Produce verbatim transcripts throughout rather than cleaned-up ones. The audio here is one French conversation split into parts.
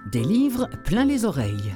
Des livres plein les oreilles.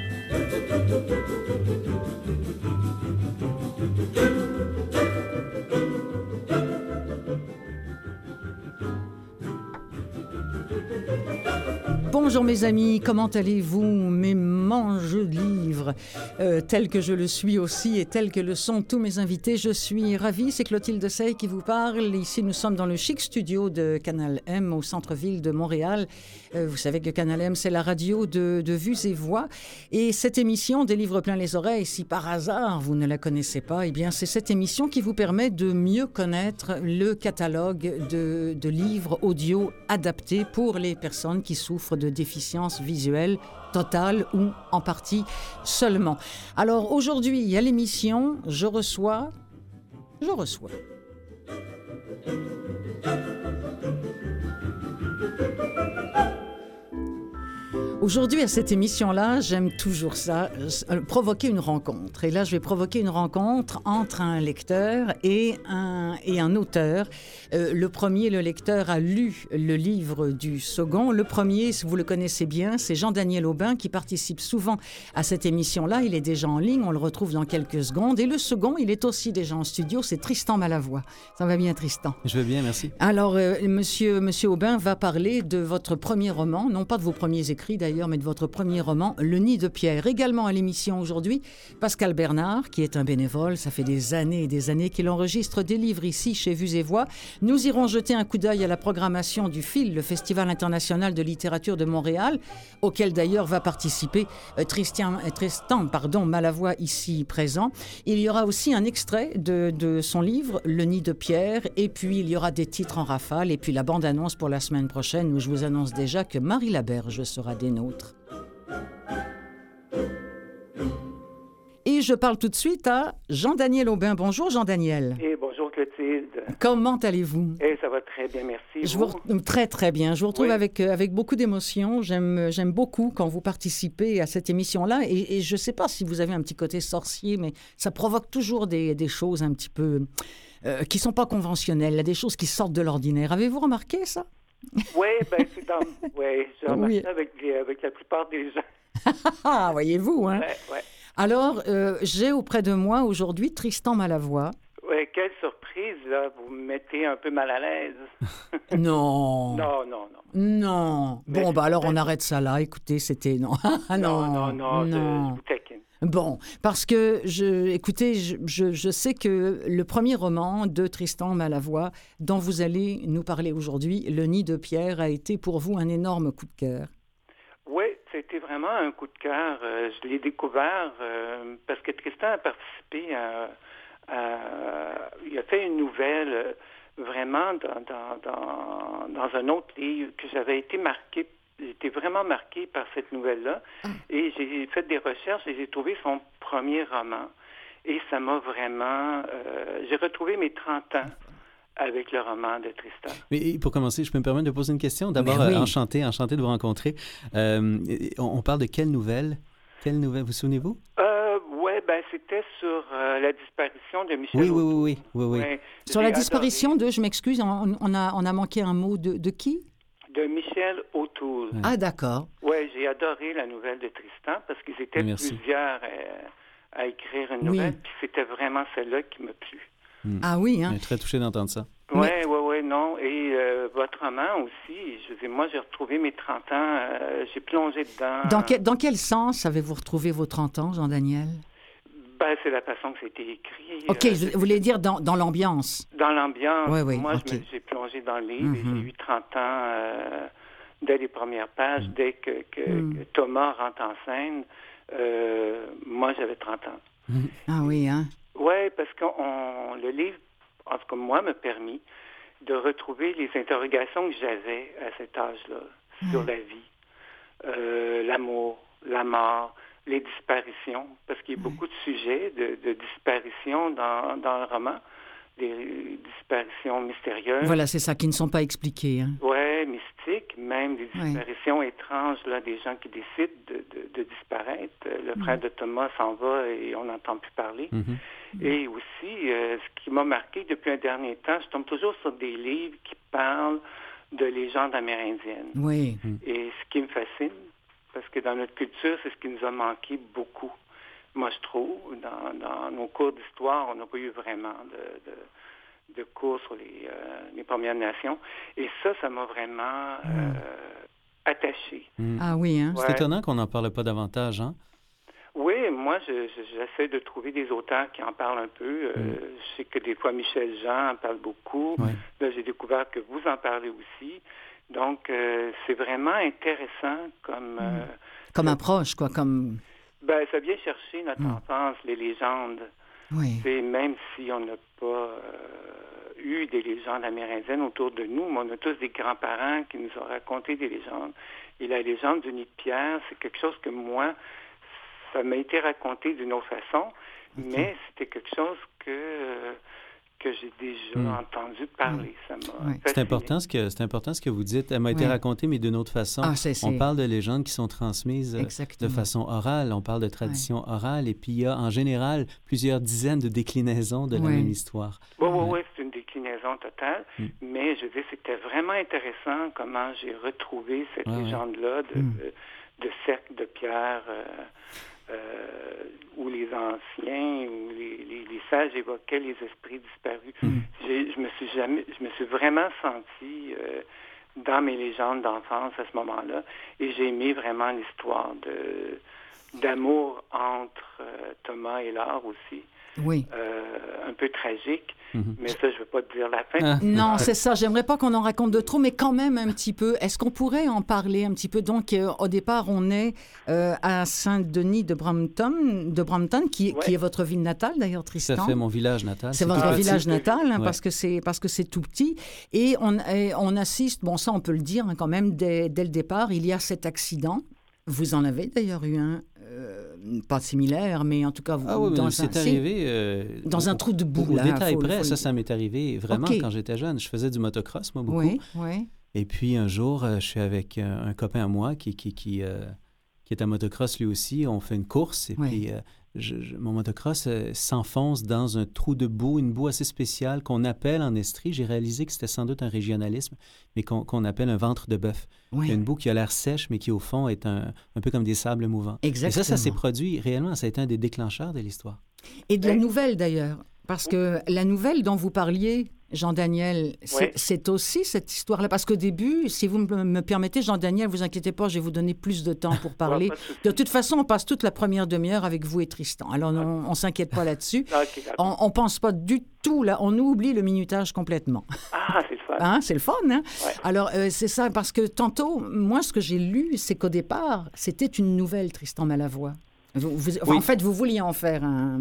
Bonjour mes amis, comment allez-vous, mes mangeux de livres, euh, tel que je le suis aussi et tel que le sont tous mes invités. Je suis ravie, c'est Clotilde Sey qui vous parle. Ici, nous sommes dans le chic studio de Canal M au centre-ville de Montréal. Euh, vous savez que Canal M, c'est la radio de, de vues et voix. Et cette émission, Des livres plein les oreilles, si par hasard vous ne la connaissez pas, eh bien, c'est cette émission qui vous permet de mieux connaître le catalogue de, de livres audio adaptés pour les personnes qui souffrent de déficience visuelle totale ou en partie seulement. Alors aujourd'hui, à l'émission, je reçois... Je reçois... Aujourd'hui, à cette émission-là, j'aime toujours ça, euh, provoquer une rencontre. Et là, je vais provoquer une rencontre entre un lecteur et un, et un auteur. Euh, le premier, le lecteur, a lu le livre du second. Le premier, si vous le connaissez bien, c'est Jean-Daniel Aubin qui participe souvent à cette émission-là. Il est déjà en ligne, on le retrouve dans quelques secondes. Et le second, il est aussi déjà en studio, c'est Tristan Malavoie. Ça va bien, Tristan? Je vais bien, merci. Alors, euh, monsieur, monsieur Aubin va parler de votre premier roman, non pas de vos premiers écrits d'ailleurs, mais de votre premier roman, Le Nid de Pierre. Également à l'émission aujourd'hui, Pascal Bernard, qui est un bénévole. Ça fait des années et des années qu'il enregistre des livres ici, chez Vues et Voix. Nous irons jeter un coup d'œil à la programmation du F I L, le Festival international de littérature de Montréal, auquel d'ailleurs va participer euh, Tristan, euh, Tristan pardon, Malavoie, ici présent. Il y aura aussi un extrait de, de son livre, Le Nid de Pierre, et puis il y aura des titres en rafale, et puis la bande-annonce pour la semaine prochaine, où je vous annonce déjà que Marie Laberge sera des nôtres. Et je parle tout de suite à Jean-Daniel Aubin. Bonjour Jean-Daniel. Et bonjour Clotilde. Comment allez-vous? Et ça va très bien, merci. Je vous re... Très très bien. Je vous retrouve oui. avec, euh, avec beaucoup d'émotion. J'aime, j'aime beaucoup quand vous participez à cette émission-là. Et, et je ne sais pas si vous avez un petit côté sorcier, mais ça provoque toujours des, des choses un petit peu... Euh, qui ne sont pas conventionnelles, des choses qui sortent de l'ordinaire. Avez-vous remarqué ça? Oui, ben c'est dans... ouais, j'ai remarqué oui. ça avec, avec la plupart des gens. Ah, voyez-vous, hein? Ouais, ouais. Alors, euh, j'ai auprès de moi aujourd'hui Tristan Malavoie. Oui, quelle surprise, là. Vous me mettez un peu mal à l'aise. Non. Non, non, non. Non. Mais bon, bah alors on arrête ça là. Écoutez, c'était... Non, non, non, non, non, non. Je, je vous taquine. Bon, parce que, je, écoutez, je, je, je sais que le premier roman de Tristan Malavoie, dont vous allez nous parler aujourd'hui, Le Nid de Pierre, a été pour vous un énorme coup de cœur. Oui, c'était vraiment un coup de cœur. Euh, je l'ai découvert euh, parce que Tristan a participé à... à il a fait une nouvelle euh, vraiment dans, dans, dans, dans un autre livre que j'avais été marqué. J'étais vraiment marqué par cette nouvelle-là. Ah. Et j'ai fait des recherches et j'ai trouvé son premier roman. Et ça m'a vraiment... Euh, j'ai retrouvé mes trente ans avec le roman de Tristan. Mais pour commencer, je peux me permettre de poser une question? D'abord, oui. euh, enchanté, enchanté de vous rencontrer. Euh, on, on parle de quelle nouvelle? Quelle nouvelle? Vous souvenez-vous? Euh, oui, ben c'était sur euh, la disparition de Michel Oui, oui, oui, oui, oui, oui. Ouais, sur la disparition adoré. de... Je m'excuse, on, on, a, on a manqué un mot de, de qui? De Michel O'Toole. Ah, d'accord. Oui, j'ai adoré la nouvelle de Tristan parce qu'ils étaient Merci. plusieurs à, à écrire une nouvelle, oui. puis c'était vraiment celle-là qui m'a plu. Hmm. Ah oui, hein? Je suis très touché d'entendre ça. Oui, Mais... oui, oui, non. Et euh, votre roman aussi, je veux dire, moi, j'ai retrouvé mes trente ans, euh, j'ai plongé dedans. Dans, que, dans quel sens avez-vous retrouvé vos trente ans, Jean-Daniel? Ben, c'est la façon que c'était écrit. OK, euh, vous voulez dire dans, dans l'ambiance? Dans l'ambiance. Oui, oui, moi, okay. je me, j'ai plongé dans le livre mm-hmm. et j'ai eu trente ans euh, dès les premières pages, mm. dès que, que, mm. que Thomas rentre en scène. Euh, moi, j'avais trente ans. Mm. Ah oui, hein? Oui, parce que on, le livre, en tout cas, moi, m'a permis de retrouver les interrogations que j'avais à cet âge-là mm. sur la vie, euh, l'amour, la mort, les disparitions, parce qu'il y a beaucoup de sujets de, de disparitions dans, dans le roman, des disparitions mystérieuses. Voilà, c'est ça, qui ne sont pas expliquées. Hein. Oui, mystiques, même des disparitions ouais. étranges, là, des gens qui décident de, de, de disparaître. Le mmh. frère de Thomas s'en va et on n'entend plus parler. Mmh. Et aussi, euh, ce qui m'a marqué depuis un dernier temps, je tombe toujours sur des livres qui parlent de légendes amérindiennes. Oui. Et ce qui me fascine, dans notre culture, c'est ce qui nous a manqué beaucoup. Moi, je trouve, dans, dans nos cours d'histoire, on n'a pas eu vraiment de, de, de cours sur les, euh, les Premières Nations. Et ça, ça m'a vraiment euh, attaché. Mm. Ah oui, hein? C'est Ouais. étonnant qu'on n'en parle pas davantage, hein? Oui, moi, je, je, j'essaie de trouver des auteurs qui en parlent un peu. Euh, Mm. Je sais que des fois, Michel Jean en parle beaucoup. Ouais. Là, j'ai découvert que vous en parlez aussi. Donc, euh, c'est vraiment intéressant comme... euh, Comme approche, quoi, comme... ben, ça vient chercher notre Mm. enfance, les légendes. Oui. C'est même si on n'a pas euh, eu des légendes amérindiennes autour de nous, mais on a tous des grands-parents qui nous ont raconté des légendes. Et la légende du nid de pierre, c'est quelque chose que moi, ça m'a été raconté d'une autre façon, okay. mais c'était quelque chose que... Euh, que j'ai déjà mm. entendu parler. Ça m'a oui. C'est important, ce que, c'est important ce que vous dites. Elle m'a été oui. racontée, mais d'une autre façon. Ah, c'est, c'est... On parle de légendes qui sont transmises Exactement. de façon orale. On parle de tradition oui. orale. Et puis, il y a en général plusieurs dizaines de déclinaisons de oui. la même histoire. Oui, oui, oui, c'est une déclinaison totale. Mm. Mais je veux dire, c'était vraiment intéressant comment j'ai retrouvé cette ah, légende-là de, mm. de, de cercle de pierre... Euh, Euh, où les anciens, où les, les, les sages évoquaient les esprits disparus. Mm. J'ai, je me suis jamais, je me suis vraiment senti euh, dans mes légendes d'enfance à ce moment-là, et j'ai aimé vraiment l'histoire de d'amour entre euh, Thomas et Laure aussi. Oui. Euh, un peu tragique, mm-hmm. mais ça, je ne veux pas te dire la fin. Ah. Non, c'est ça. J'aimerais pas qu'on en raconte de trop, mais quand même un petit peu. Est-ce qu'on pourrait en parler un petit peu? Donc, euh, au départ, on est euh, à Saint-Denis de Brampton, de Brampton qui, ouais. qui est votre ville natale, d'ailleurs, Tristan. Ça fait mon village natal. C'est, c'est votre village petit. natal, hein, ouais. parce que c'est parce que c'est tout petit. Et on, et on assiste, bon, ça, on peut le dire hein, quand même, dès, dès le départ, il y a cet accident. Vous en avez d'ailleurs eu un, euh, pas similaire, mais en tout cas, vous, ah oui, dans, c'est un, arrivé, euh, dans au, un trou de boue. Au là, détail faut, près, faut... ça, ça m'est arrivé vraiment okay. quand j'étais jeune. Je faisais du motocross, moi, beaucoup. Oui, oui. Et puis, un jour, euh, je suis avec un, un copain à moi qui, qui, qui, euh, qui est à motocross lui aussi. On fait une course et oui. puis euh, je, je, mon motocross euh, s'enfonce dans un trou de boue, une boue assez spéciale qu'on appelle en Estrie. J'ai réalisé que c'était sans doute un régionalisme, mais qu'on, qu'on appelle un ventre de bœuf. Oui. Il y a une boue qui a l'air sèche, mais qui, au fond, est un, un peu comme des sables mouvants. Exactement. Et ça, ça s'est produit réellement. Ça a été un des déclencheurs de l'histoire. Et de la nouvelle, d'ailleurs. Parce que la nouvelle dont vous parliez, Jean-Daniel, c'est, oui. c'est aussi cette histoire-là. Parce qu'au début, si vous me permettez, Jean-Daniel, vous inquiétez pas, je vais vous donner plus de temps pour parler. De toute façon, on passe toute la première demi-heure avec vous et Tristan. Alors, on ne s'inquiète pas là-dessus. Okay, on ne pense pas du tout, là. On oublie le minutage complètement. Ah, c'est le fun. Hein, c'est le fun, hein? Ouais. Alors, euh, c'est ça, parce que tantôt, moi, ce que j'ai lu, c'est qu'au départ, c'était une nouvelle, Tristan Malavoie. Vous, vous, oui. En fait, vous vouliez en faire un,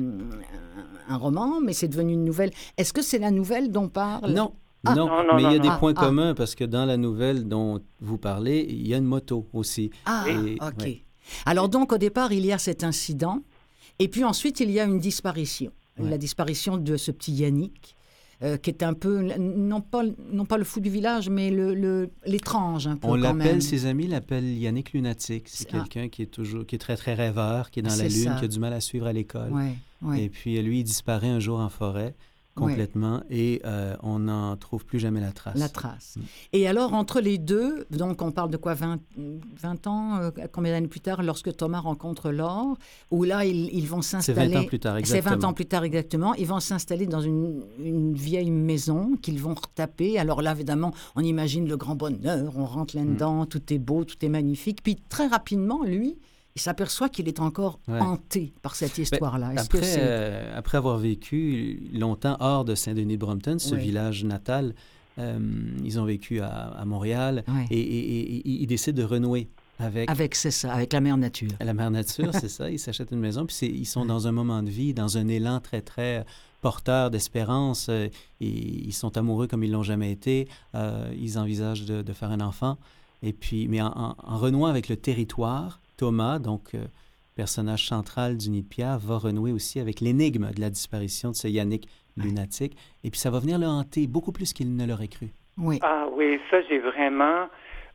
un, un roman, mais c'est devenu une nouvelle. Est-ce que c'est la nouvelle dont parle? Non, ah. non, non, non, mais il y a non, des non. points ah. communs, parce que dans la nouvelle dont vous parlez, il y a une moto aussi. Ah, et, OK. Ouais. Alors donc, au départ, il y a cet incident, et puis ensuite, il y a une disparition. Ouais. La disparition de ce petit Yannick, euh, qui est un peu, non pas, non pas le fou du village, mais le, le, l'étrange un peu. On quand l'appelle, même. Ses amis l'appellent Yannick Lunatique. C'est, c'est quelqu'un ah. qui est toujours, qui est très, très rêveur, qui est dans c'est la lune, ça. Qui a du mal à suivre à l'école. Ouais, ouais. Et puis, lui, il disparaît un jour en forêt, complètement, ouais. et euh, on n'en trouve plus jamais la trace. La trace. Mm. Et alors, entre les deux, donc on parle de quoi, vingt, vingt ans, euh, combien d'années plus tard, lorsque Thomas rencontre Laure, où là, ils, ils vont s'installer... C'est vingt ans plus tard, exactement. C'est vingt ans plus tard, exactement. Ils vont s'installer dans une, une vieille maison qu'ils vont retaper. Alors là, évidemment, on imagine le grand bonheur, on rentre là-dedans, mm. tout est beau, tout est magnifique. Puis très rapidement, lui... il s'aperçoit qu'il est encore ouais. hanté par cette histoire-là. Ben, après, euh, après avoir vécu longtemps hors de Saint-Denis-de-Brampton, ce ouais. village natal, euh, ils ont vécu à, à Montréal ouais. et, et, et, et ils décident de renouer avec... Avec, c'est ça, avec la mère nature. La mère nature, c'est ça. Ils s'achètent une maison, puis c'est, ils sont ouais. dans un moment de vie, dans un élan très, très porteur d'espérance. Euh, et ils sont amoureux comme ils l'ont jamais été. Euh, ils envisagent de, de faire un enfant. Et puis, mais en, en, en renouant avec le territoire, Thomas, donc euh, personnage central du Nid de pierre, va renouer aussi avec l'énigme de la disparition de ce Yannick lunatique. Et puis ça va venir le hanter beaucoup plus qu'il ne l'aurait cru. Oui. Ah oui, ça j'ai vraiment...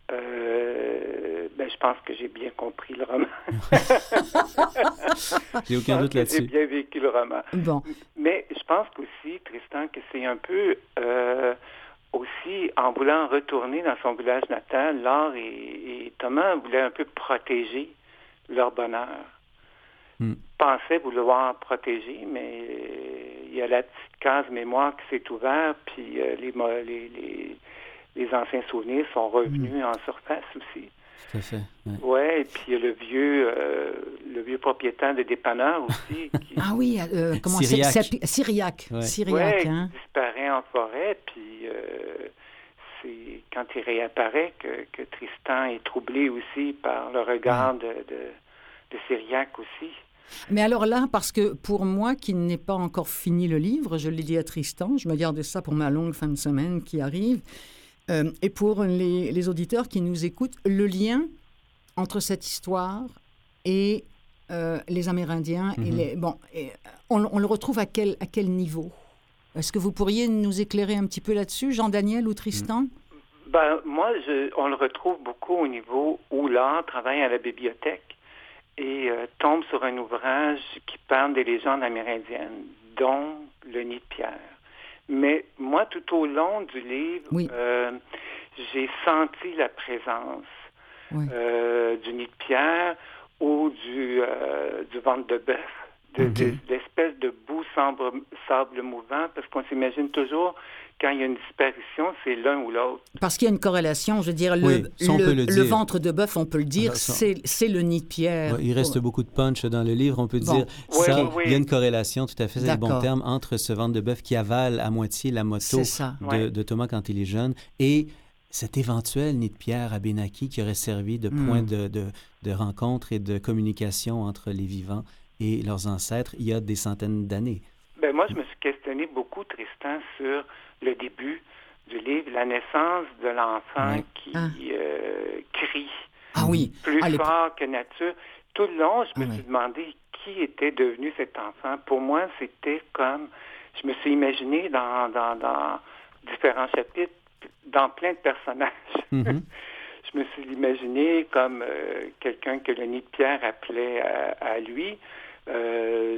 Euh, ben, je pense que j'ai bien compris le roman. J'ai aucun doute là-dessus. J'ai bien vécu le roman. Bon. Mais je pense aussi, Tristan, que c'est un peu... Euh, aussi, en voulant retourner dans son village natal, Laure et, et Thomas voulaient un peu protéger leur bonheur. Mm. Pensait vouloir protéger, mais il y a la petite case mémoire qui s'est ouverte, puis euh, les, les, les, les anciens souvenirs sont revenus mm. en surface aussi. Tout à fait. Oui, ouais, et puis il y a le vieux, euh, le vieux propriétaire de dépanneur aussi. Qui... Ah oui, euh, comment Syriac. c'est Syriac. Ouais. Syriac, ouais, hein? qui disparaît en forêt, puis euh, c'est quand il réapparaît que, que Tristan est troublé aussi par le regard ouais. de, de, de Syriac aussi. Mais alors là, parce que pour moi qui n'ai pas encore fini le livre, je l'ai dit à Tristan, je me garde ça pour ma longue fin de semaine qui arrive, euh, et pour les, les auditeurs qui nous écoutent, le lien entre cette histoire et euh, les Amérindiens, mm-hmm. et les, bon, et on, on le retrouve à quel, à quel niveau? Est-ce que vous pourriez nous éclairer un petit peu là-dessus, Jean-Daniel ou Tristan? Ben, moi, je, on le retrouve beaucoup au niveau où l'art travaille à la bibliothèque et euh, tombe sur un ouvrage qui parle des légendes amérindiennes, dont le nid de pierre. Mais moi, tout au long du livre, oui. euh, j'ai senti la présence oui. euh, du nid de pierre ou du, euh, du ventre de bœuf, de, okay. de, d'espèces de boue sable, sable mouvant, parce qu'on s'imagine toujours, quand il y a une disparition, c'est l'un ou l'autre. Parce qu'il y a une corrélation, je veux dire, le, oui, le, le, le ventre de bœuf, on peut le dire, ça, c'est, c'est le nid de pierre. Ouais, il reste oh. beaucoup de punch dans le livre, on peut bon. dire, oui, ça, oui, oui. il y a une corrélation, tout à fait, c'est le bon terme, entre ce ventre de bœuf qui avale à moitié la moto de, ouais. de Thomas quand il est jeune et cet éventuel nid de pierre à Benaki qui aurait servi de point mm. de, de, de rencontre et de communication entre les vivants et leurs ancêtres il y a des centaines d'années. Ben moi, je me suis questionné beaucoup, Tristan, sur le début du livre, la naissance de l'enfant oui. qui ah. euh, crie ah, oui. plus ah, fort les... que nature. Tout le long, je me ah, suis oui. demandé qui était devenu cet enfant. Pour moi, c'était comme... Je me suis imaginé dans, dans, dans différents chapitres, dans plein de personnages. Mm-hmm. Je me suis imaginé comme euh, quelqu'un que le nid de pierre appelait à, à lui, euh,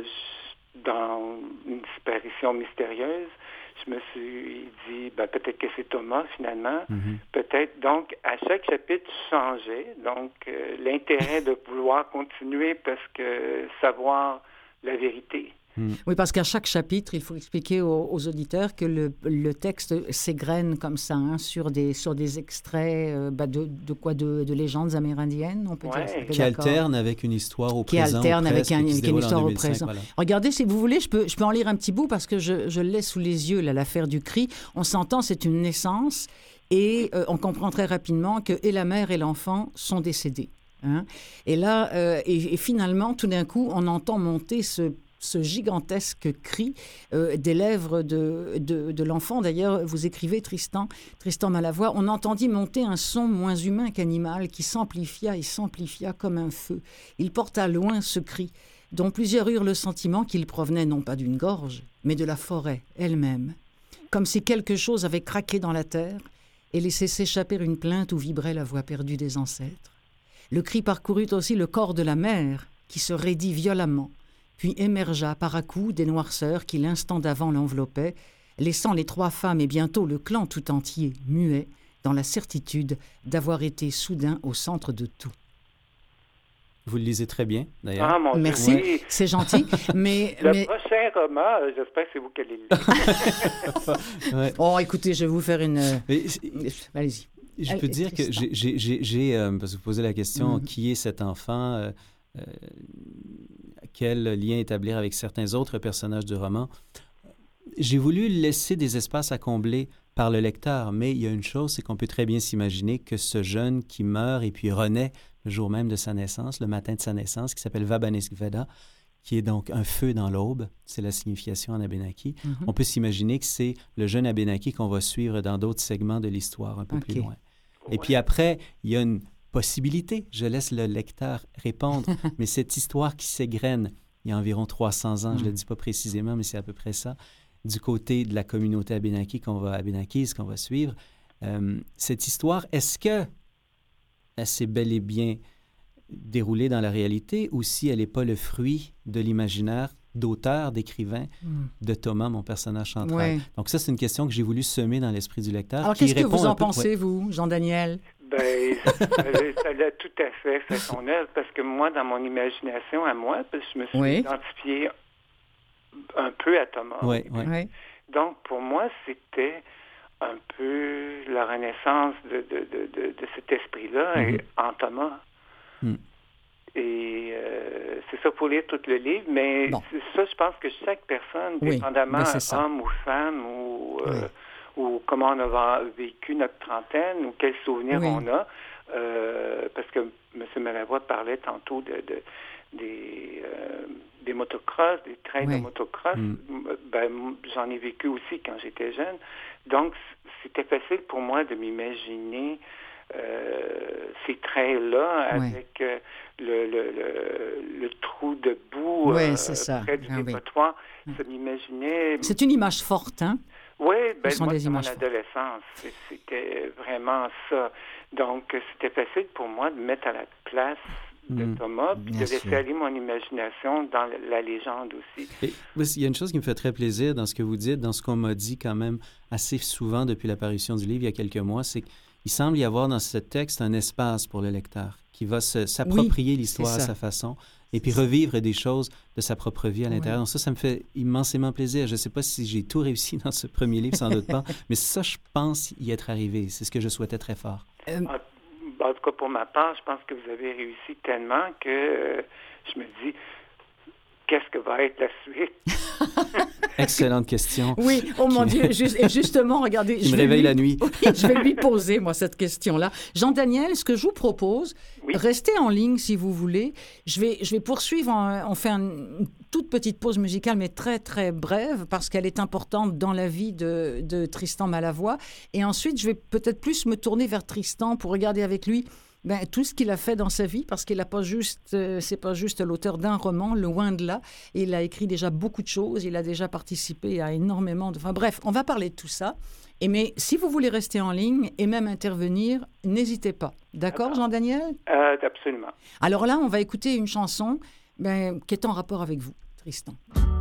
dans une disparition mystérieuse. Je me suis dit, ben, peut-être que c'est Thomas, finalement. Mm-hmm. Peut-être, donc, à chaque chapitre, je changeais. Donc, euh, l'intérêt de vouloir continuer parce que savoir la vérité. Mm. Oui, parce qu'à chaque chapitre, il faut expliquer aux, aux auditeurs que le, le texte s'égrène comme ça, hein, sur, des, sur des extraits euh, bah de, de quoi de, de légendes amérindiennes, on peut ouais. dire ça. Qui alternent avec une histoire au qui présent. Qui alternent avec, un, avec une histoire au présent. Voilà. Regardez, si vous voulez, je peux, je peux en lire un petit bout parce que je, je l'ai sous les yeux, là, l'affaire du cri. On s'entend, c'est une naissance et euh, on comprend très rapidement que et la mère et l'enfant sont décédés. Hein. Et là, euh, et, et finalement, tout d'un coup, on entend monter ce ce gigantesque cri euh, des lèvres de, de, de l'enfant. D'ailleurs, vous écrivez, Tristan, Tristan Malavoie, on entendit monter un son moins humain qu'animal qui s'amplifia et s'amplifia comme un feu. Il porta loin ce cri, dont plusieurs eurent le sentiment qu'il provenait non pas d'une gorge, mais de la forêt elle-même, comme si quelque chose avait craqué dans la terre et laissé s'échapper une plainte où vibrait la voix perdue des ancêtres. Le cri parcourut aussi le corps de la mère, qui se raidit violemment, puis émergea par à-coups des noirceurs qui l'instant d'avant l'enveloppaient, laissant les trois femmes et bientôt le clan tout entier muet, dans la certitude d'avoir été soudain au centre de tout. Vous le lisez très bien, d'ailleurs. Ah, mon Merci, Dieu. c'est gentil. Mais, le mais... prochain roman, j'espère que c'est vous qui allez le lire. ouais. Oh, écoutez, je vais vous faire une... Mais, allez-y. Je Allez, peux dire que j'ai, j'ai, j'ai, j'ai euh, parce que vous posez la question, mm-hmm. qui est cet enfant euh, euh, quel lien établir avec certains autres personnages du roman. J'ai voulu laisser des espaces à combler par le lecteur, mais il y a une chose, c'est qu'on peut très bien s'imaginer que ce jeune qui meurt et puis renaît le jour même de sa naissance, le matin de sa naissance, qui s'appelle Vabanisgveda, qui est donc un feu dans l'aube, c'est la signification en Abénaki. Mm-hmm. On peut s'imaginer que c'est le jeune Abénaki qu'on va suivre dans d'autres segments de l'histoire un peu okay. plus loin. Et ouais. puis après, il y a une possibilité, je laisse le lecteur répondre, mais cette histoire qui s'égrène il y a environ trois cents ans, mm. je ne le dis pas précisément, mais c'est à peu près ça, du côté de la communauté Abénaki qu'on va, Abénakise qu'on va suivre, euh, cette histoire, est-ce que elle s'est bel et bien déroulée dans la réalité ou si elle n'est pas le fruit de l'imaginaire d'auteur, d'écrivain, mm. de Thomas, mon personnage central. Ouais. Donc ça, c'est une question que j'ai voulu semer dans l'esprit du lecteur. Alors, qui qu'est-ce que vous en peu, pensez, ouais. vous, Jean-Daniel? Ben, ça, ça l'a tout à fait fait son œuvre, parce que moi, dans mon imagination à moi, parce que je me suis oui. identifié un peu à Thomas. Oui, oui. Oui. Donc, pour moi, c'était un peu la renaissance de, de, de, de, de cet esprit-là Mm-hmm. en Thomas. Mm. Et euh, c'est ça pour lire tout le livre, mais Bon. c'est ça, je pense que chaque personne, Oui, dépendamment ben c'est ça. homme ou femme, ou, euh, Oui. ou comment on a vécu notre trentaine, ou quels souvenirs Oui. on a, euh, parce que M. Malavoie parlait tantôt de, de des, euh, des motocross, des trains Oui. de motocross. Mm. Ben, j'en ai vécu aussi quand j'étais jeune. Donc, c'était facile pour moi de m'imaginer euh, ces trains-là Oui. avec euh, le, le, le, le trou de boue Oui, euh, c'est ça. près du Ah oui. dépotoir. Ça m'imaginait... C'est une image forte, hein? Oui, ben, Ce sont moi, des c'est mon images fortes. adolescence. C'est- C'était vraiment ça. Donc, c'était facile pour moi de mettre à la place de Mm. Thomas, puis de Bien laisser sûr. aller mon imagination dans la, la légende aussi. Et, oui, il y a une chose qui me fait très plaisir dans ce que vous dites, dans ce qu'on m'a dit quand même assez souvent depuis l'apparition du livre il y a quelques mois, c'est qu'il semble y avoir dans ce texte un espace pour le lecteur qui va se- s'approprier Oui, l'histoire c'est à ça. sa façon et puis revivre des choses de sa propre vie à l'intérieur. Oui. Donc ça, ça me fait immensément plaisir. Je ne sais pas si j'ai tout réussi dans ce premier livre, sans doute pas, mais ça, je pense y être arrivé. C'est ce que je souhaitais très fort. Euh, En, en tout cas, pour ma part, je pense que vous avez réussi tellement que euh, je me dis, qu'est-ce que va être la suite? Excellente question. Oui, oh mon Qui- Dieu, juste, et justement, regardez... Il je me vais réveille lui- la nuit. Oui, je vais lui poser, moi, cette question-là. Jean-Daniel, ce que je vous propose, Oui. restez en ligne si vous voulez. Je vais, je vais poursuivre, en- on fait un- une toute petite pause musicale, mais très, très brève, parce qu'elle est importante dans la vie de, de Tristan Malavoie. Et ensuite, je vais peut-être plus me tourner vers Tristan pour regarder avec lui ben, tout ce qu'il a fait dans sa vie, parce qu'il n'a pas juste, euh, c'est pas juste l'auteur d'un roman, loin de là. Il a écrit déjà beaucoup de choses, il a déjà participé à énormément de... Enfin bref, on va parler de tout ça. Et mais si vous voulez rester en ligne et même intervenir, n'hésitez pas. D'accord, D'accord. Jean-Daniel? Euh, absolument. Alors là, on va écouter une chanson ben, qui est en rapport avec vous, Tristan.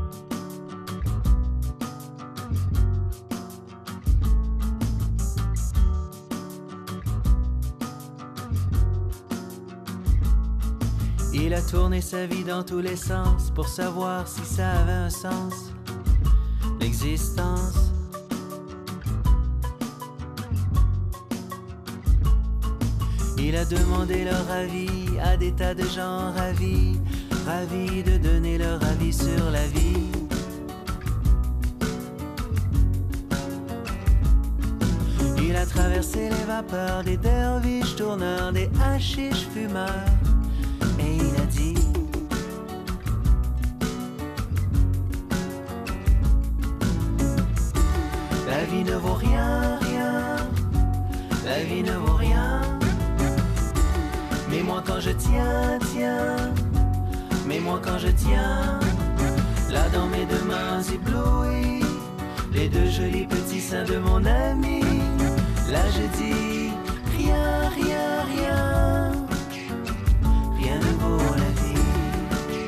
Il a tourné sa vie dans tous les sens pour savoir si ça avait un sens, l'existence. Il a demandé leur avis à des tas de gens ravis, ravis de donner leur avis sur la vie. Il a traversé les vapeurs des derviches tourneurs, des hachiches fumeurs. Et il a dit: la vie ne vaut rien, rien. La vie ne vaut rien. Mais moi quand je tiens, tiens. Mais moi quand je tiens, là dans mes deux mains éblouies, les deux jolis petits seins de mon ami. Là je dis rien, rien, rien. Rien ne vaut la vie.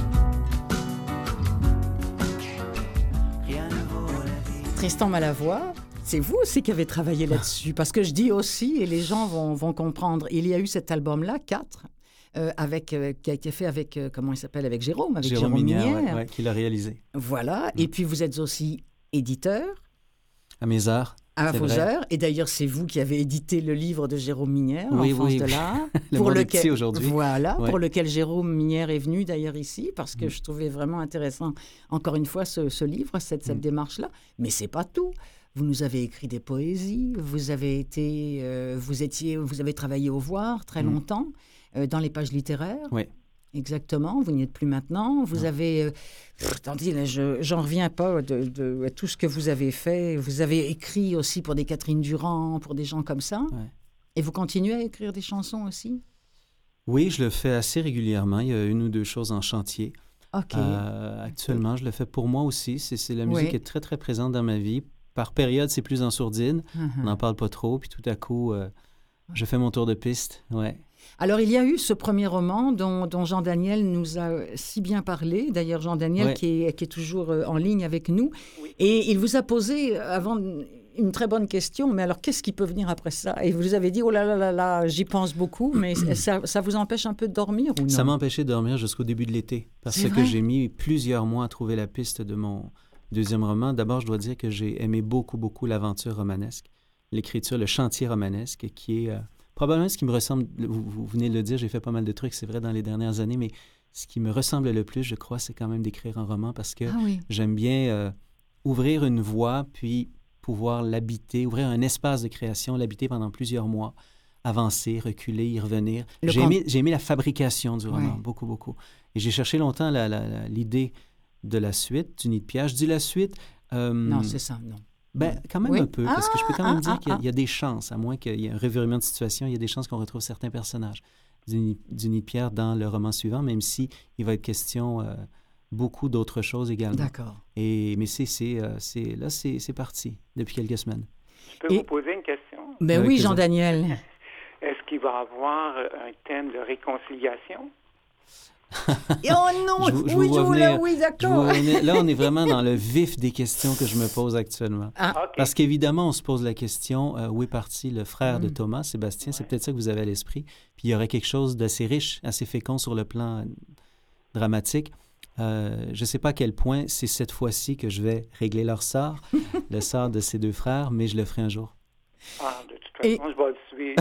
Rien ne vaut la vie. Tristan Malavoie, c'est vous aussi qui avez travaillé là-dessus, parce que je dis aussi, et les gens vont, vont comprendre, il y a eu cet album-là, quatre, euh, avec, euh, qui a été fait avec, euh, comment il s'appelle, avec Jérôme, avec Jérôme, Jérôme Minière, Minière. ouais, ouais, qui l'a réalisé. Voilà, et puis vous êtes aussi éditeur À mes heures. à c'est vos vrai. heures, et d'ailleurs c'est vous qui avez édité le livre de Jérôme Minière, Oui, L'enfance oui, de oui. l'art, Le monde est petit aujourd'hui. voilà, Ouais. pour lequel Jérôme Minière est venu d'ailleurs ici, parce que Mm. je trouvais vraiment intéressant, encore une fois, ce, ce livre, cette, cette Mm. démarche-là. Mais c'est pas tout. Vous nous avez écrit des poésies, vous avez été, euh, vous étiez, vous avez travaillé au Voir très Mm. longtemps, euh, dans les pages littéraires. Oui. Exactement, vous n'y êtes plus maintenant. Vous Non. avez... Euh, pff, attendez, là, je j'en reviens pas de, de tout ce que vous avez fait. Vous avez écrit aussi pour des Catherine Durand, pour des gens comme ça. Ouais. Et vous continuez à écrire des chansons aussi? Oui, je le fais assez régulièrement. Il y a une ou deux choses en chantier. OK. Euh, actuellement, je le fais pour moi aussi. C'est, c'est la musique Oui. qui est très, très présente dans ma vie. Par période, c'est plus en sourdine. Mhm. On n'en parle pas trop. Puis tout à coup, euh, je fais mon tour de piste. Ouais. Alors, il y a eu ce premier roman dont, dont Jean-Daniel nous a si bien parlé. D'ailleurs, Jean-Daniel Ouais. qui, est, qui est toujours euh, en ligne avec nous. Oui. Et il vous a posé, euh, avant, une très bonne question, mais alors qu'est-ce qui peut venir après ça? Et vous avez dit, oh là là là là, j'y pense beaucoup, mais ça, ça vous empêche un peu de dormir ou non? Ça m'a empêché de dormir jusqu'au début de l'été, parce C'est que vrai? j'ai mis plusieurs mois à trouver la piste de mon deuxième roman. D'abord, je dois dire que j'ai aimé beaucoup, beaucoup l'aventure romanesque, l'écriture, le chantier romanesque, qui est euh, probablement ce qui me ressemble, vous, vous venez de le dire, j'ai fait pas mal de trucs, c'est vrai, dans les dernières années, mais ce qui me ressemble le plus, je crois, c'est quand même d'écrire un roman, parce que Ah oui. j'aime bien euh, ouvrir une voie, puis pouvoir l'habiter, ouvrir un espace de création, l'habiter pendant plusieurs mois, avancer, reculer, y revenir. Le J'ai con- aimé, j'ai aimé la fabrication du roman, Ouais. beaucoup, beaucoup. Et j'ai cherché longtemps la- la- la- l'idée de la suite, du nid de pierre. Je dis la suite... euh, Non, c'est ça, non. ben, quand même Oui. un peu, parce que je peux quand même Ah, dire ah, qu'il y a, ah. il y a des chances, à moins qu'il y ait un revirement de situation, il y a des chances qu'on retrouve certains personnages du, nid- du nid de pierre dans le roman suivant, même si il va être question euh, beaucoup d'autres choses également. D'accord. Et, mais c'est, c'est, euh, c'est, là, c'est, c'est parti depuis quelques semaines. Je peux Et- vous poser une question? Ben Avec oui, plaisir. Jean-Daniel. Est-ce qu'il va y avoir euh, un thème de réconciliation? Oh non, Je vous- je oui, vous vois je- là, venir. oui, Je vous- d'accord. on est- là, on est vraiment dans le vif des questions que je me pose actuellement. Ah, OK. Parce qu'évidemment, on se pose la question, euh, où est parti le frère de Mm. Thomas, Sébastien? C'est Ouais. peut-être ça que vous avez à l'esprit. Puis il y aurait quelque chose d'assez riche, assez fécond sur le plan euh, dramatique. Euh, je ne sais pas à quel point c'est cette fois-ci que je vais régler leur sort, le sort de ces deux frères, mais je le ferai un jour. Ah, de toute Et- façon, je vais le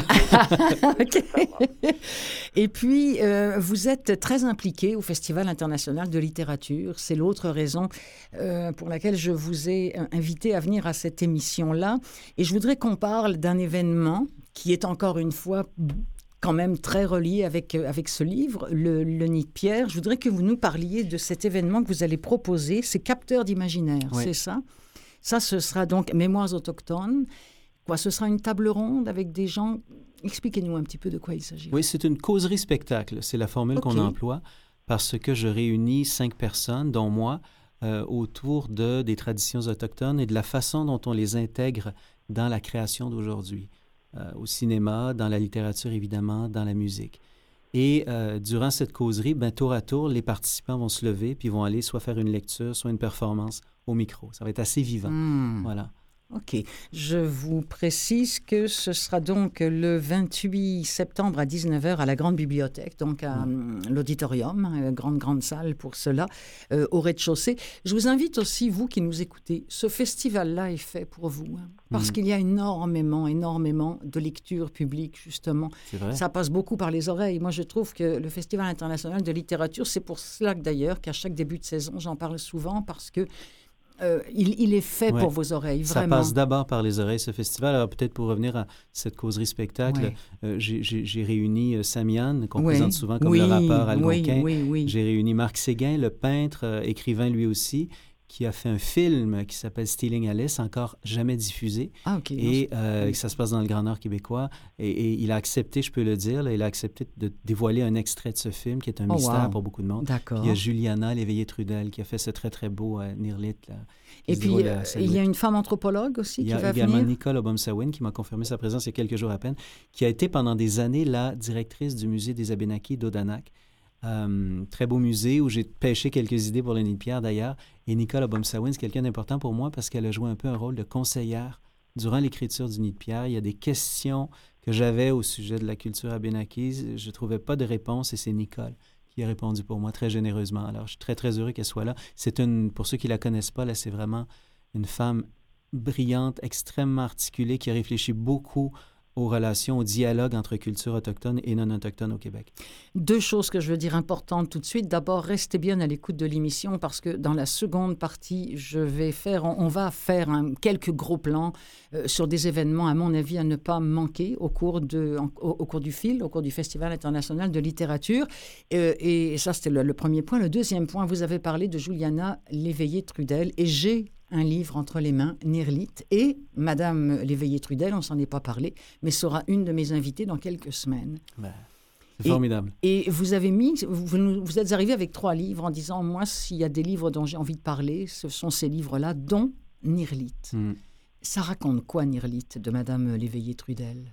suivre. Je OK. veux savoir. Et puis, euh, vous êtes très impliqué au Festival international de littérature. C'est l'autre raison euh, pour laquelle je vous ai euh, invité à venir à cette émission-là. Et je voudrais qu'on parle d'un événement qui est encore une fois quand même très relié avec, euh, avec ce livre, le, le Nid de pierre. Je voudrais que vous nous parliez de cet événement que vous allez proposer. C'est Capteurs d'imaginaire, Oui. c'est ça? Ça, ce sera donc Mémoires autochtones. Quoi, ce sera une table ronde avec des gens... Expliquez-nous un petit peu de quoi il s'agit. Oui, c'est une causerie spectacle. C'est la formule OK. qu'on emploie parce que je réunis cinq personnes, dont moi, euh, autour de, des traditions autochtones et de la façon dont on les intègre dans la création d'aujourd'hui. Euh, au cinéma, dans la littérature, évidemment, dans la musique. Et euh, durant cette causerie, ben, tour à tour, les participants vont se lever puis vont aller soit faire une lecture, soit une performance au micro. Ça va être assez vivant. Hmm. Voilà. OK. Je vous précise que ce sera donc le vingt-huit septembre à dix-neuf heures à la Grande Bibliothèque, donc à hum, l'auditorium, hein, grande, grande salle pour cela, euh, au rez-de-chaussée. Je vous invite aussi, vous qui nous écoutez, ce festival-là est fait pour vous, hein, parce Mhm. qu'il y a énormément, énormément de lectures publiques, justement. C'est vrai. Ça passe beaucoup par les oreilles. Moi, je trouve que le Festival international de littérature, c'est pour cela que d'ailleurs, qu'à chaque début de saison, j'en parle souvent, parce que euh, il, il est fait Ouais. pour vos oreilles, Ça vraiment. passe d'abord par les oreilles, ce festival. Alors, peut-être pour revenir à cette causerie spectacle, Ouais. euh, j'ai, j'ai- j'ai réuni euh, Samian, qu'on Oui. présente souvent comme Oui, le rappeur algonquin. Oui, oui, oui. J'ai réuni Marc Séguin, le peintre, euh, écrivain lui aussi, qui a fait un film qui s'appelle Stealing Alice, encore jamais diffusé. Ah, OK. Et euh, oui. ça se passe dans le Grand Nord québécois. Et, et il a accepté, je peux le dire, là, il a accepté de dévoiler un extrait de ce film qui est un Oh, mystère wow. pour beaucoup de monde. D'accord. Puis il y a Juliana Léveillé-Trudel qui a fait ce très, très beau euh, Nirlit. Là, qui Et se puis, déroule euh, à il Saint-Louis. y a une femme anthropologue aussi Il y qui a va également venir. Nicole Obomsawin qui m'a confirmé sa présence il y a quelques jours à peine, qui a été pendant des années la directrice du musée des Abénaquis d'Odanak. Euh, très beau musée où j'ai pêché quelques idées pour le Nid de pierre d'ailleurs. Et Nicole Obomsawin, c'est quelqu'un d'important pour moi parce qu'elle a joué un peu un rôle de conseillère durant l'écriture du Nid de pierre. Il y a des questions que j'avais au sujet de la culture abénaquise. Je ne trouvais pas de réponse et c'est Nicole qui a répondu pour moi très généreusement. Alors, je suis très, très heureux qu'elle soit là. C'est une, pour ceux qui ne la connaissent pas, là, c'est vraiment une femme brillante, extrêmement articulée, qui a réfléchi beaucoup aux relations, au dialogue entre cultures autochtones et non autochtones au Québec. Deux choses que je veux dire importantes tout de suite. D'abord, restez bien à l'écoute de l'émission parce que dans la seconde partie, je vais faire, on, on va faire un, quelques gros plans euh, sur des événements, à mon avis, à ne pas manquer au cours, de, en- au, au cours du fil, au cours du Festival international de littérature. Euh, et ça, c'était le, le premier point. Le deuxième point, vous avez parlé de Juliana Léveillé-Trudel et j'ai un livre entre les mains, Nirlit, et Madame Léveillé-Trudel, on ne s'en est pas parlé, mais sera une de mes invitées dans quelques semaines. Ben, c'est Et- formidable. Et vous avez mis, vous, vous nous- vous êtes arrivé avec trois livres en disant, moi, s'il y a des livres dont j'ai envie de parler, ce sont ces livres-là, dont Nirlit. Mm. Ça raconte quoi, Nirlit, de Madame Léveillé-Trudel?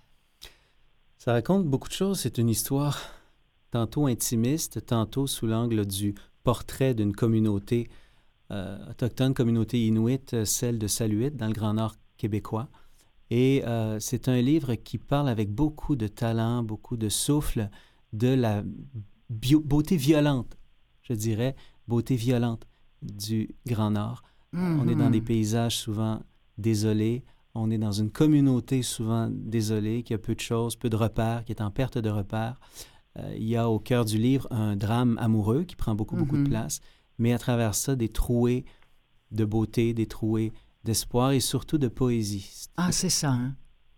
Ça raconte beaucoup de choses. C'est une histoire tantôt intimiste, tantôt sous l'angle du portrait d'une communauté euh, autochtone, communauté inuit, euh, celle de Saluit, dans le Grand Nord québécois. Et euh, c'est un livre qui parle avec beaucoup de talent, beaucoup de souffle, de la bio- beauté violente, je dirais, beauté violente du Grand Nord. Mm-hmm. On est dans des paysages souvent désolés, on est dans une communauté souvent désolée, qui a peu de choses, peu de repères, qui est en perte de repères. Euh, il y a au cœur du livre un drame amoureux qui prend beaucoup, mm-hmm. beaucoup de place, mais à travers ça, des trouées de beauté, des trouées d'espoir et surtout de poésie. Ah, c'est ça, hein?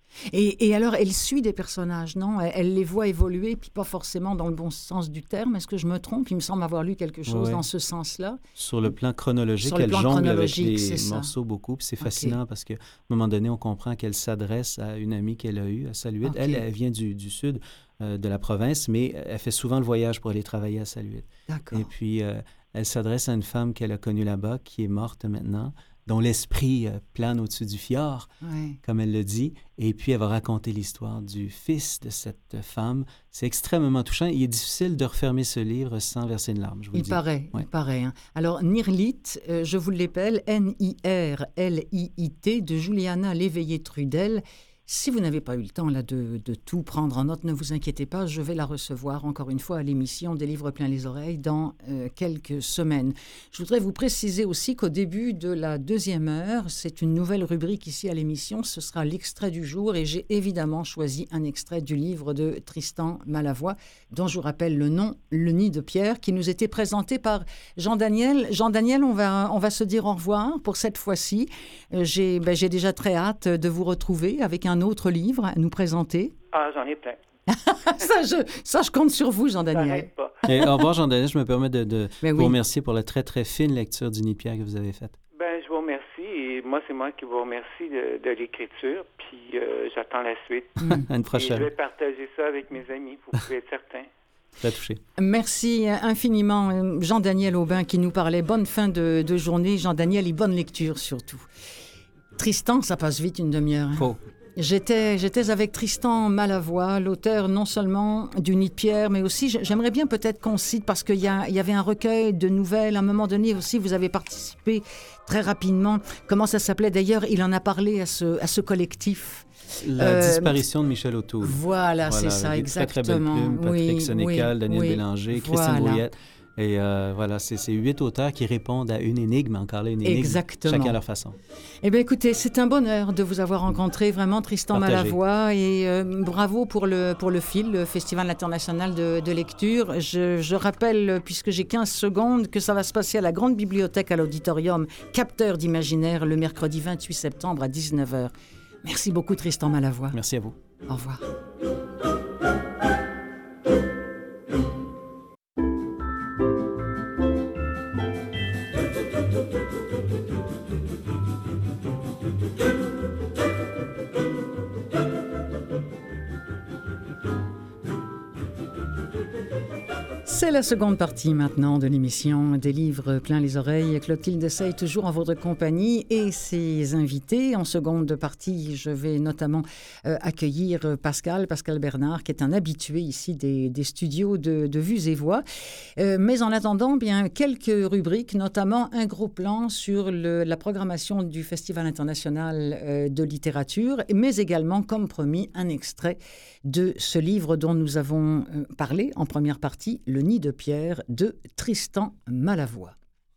Et, et alors, elle suit des personnages, non? Elle, elle les voit évoluer, puis pas forcément dans le bon sens du terme. Est-ce que je me trompe? Il me semble avoir lu quelque chose ouais. dans ce sens-là. Sur le plan chronologique, Sur le elle plan jongle avec les morceaux beaucoup. Puis c'est fascinant okay. parce qu'à un moment donné, on comprend qu'elle s'adresse à une amie qu'elle a eue à Saint-Louis. Okay. Elle, elle vient du, du sud euh, de la province, mais elle fait souvent le voyage pour aller travailler à Saint-Louis. D'accord. Et puis, euh, elle s'adresse à une femme qu'elle a connue là-bas, qui est morte maintenant, dont l'esprit euh, plane au-dessus du fjord, ouais. comme elle le dit. Et puis, elle va raconter l'histoire du fils de cette femme. C'est extrêmement touchant. Il est difficile de refermer ce livre sans verser une larme, je vous il le dis. Paraît, ouais. Il paraît. Hein. Alors, Nirlit, euh, je vous l'appelle, N I R L I I T, de Juliana Léveillé-Trudel. Si vous n'avez pas eu le temps là, de, de tout prendre en note, ne vous inquiétez pas, je vais la recevoir encore une fois à l'émission des livres plein les oreilles dans euh, quelques semaines. Je voudrais vous préciser aussi qu'au début de la deuxième heure, c'est une nouvelle rubrique ici à l'émission, ce sera l'extrait du jour et j'ai évidemment choisi un extrait du livre de Tristan Malavoie, dont je vous rappelle le nom, Le Nid de Pierre, qui nous était présenté par Jean-Daniel. Jean-Daniel, on va, on va se dire au revoir pour cette fois-ci. Euh, j'ai, ben, j'ai déjà très hâte de vous retrouver avec un autre livre à nous présenter. Ah, j'en ai plein. ça, je, ça, je compte sur vous, Jean-Daniel. Pas. Et au revoir, Jean-Daniel. Je me permets de, de oui. vous remercier pour la très, très fine lecture du Nid de Pierre que vous avez faite. Ben, je vous remercie. Et moi, c'est moi qui vous remercie de, de l'écriture. Puis, euh, j'attends la suite. À une prochaine. Et je vais partager ça avec mes amis. Vous pouvez être certain. Très touché. Merci infiniment, Jean-Daniel Aubin, qui nous parlait. Bonne fin de, de journée, Jean-Daniel, et bonne lecture surtout. Tristan, ça passe vite une demi-heure. Hein. Faux. J'étais, j'étais avec Tristan Malavoie, l'auteur non seulement du Nid de Pierre, mais aussi, j'aimerais bien peut-être qu'on cite, parce qu'il y, a, il y avait un recueil de nouvelles. À un moment donné aussi, vous avez participé très rapidement. Comment ça s'appelait d'ailleurs? Il en a parlé à ce, à ce collectif. La euh, disparition de Michel O'Toole. Voilà, voilà c'est ça, exactement. Très, très belle plume, Patrick oui, Sénécal, oui, Daniel oui, Bélanger, voilà. Christine Brouillette. Et euh, voilà, c'est ces huit auteurs qui répondent à une énigme, encore là, une énigme, exactement. Chacun à leur façon. Eh bien, écoutez, c'est un bonheur de vous avoir rencontré, vraiment, Tristan Partagé. Malavoie. Et euh, bravo pour le, pour le F I L, le Festival international de, de lecture. Je, je rappelle, puisque j'ai quinze secondes, que ça va se passer à la Grande Bibliothèque à l'Auditorium, Capteur d'imaginaire, le mercredi vingt-huit septembre à dix-neuf heures. Merci beaucoup, Tristan Malavoie. Merci à vous. Au revoir. C'est la seconde partie maintenant de l'émission des livres plein les oreilles. Clotilde Sey, toujours en votre compagnie, et ses invités. En seconde partie, je vais notamment euh, accueillir Pascal, Pascal Bernard, qui est un habitué ici des, des studios de, de Vues et Voix. Euh, mais en attendant, bien, quelques rubriques, notamment un gros plan sur le, la programmation du Festival international euh, de littérature, mais également, comme promis, un extrait de ce livre dont nous avons euh, parlé en première partie, Le Nid de Pierre, de Tristan Malavoie.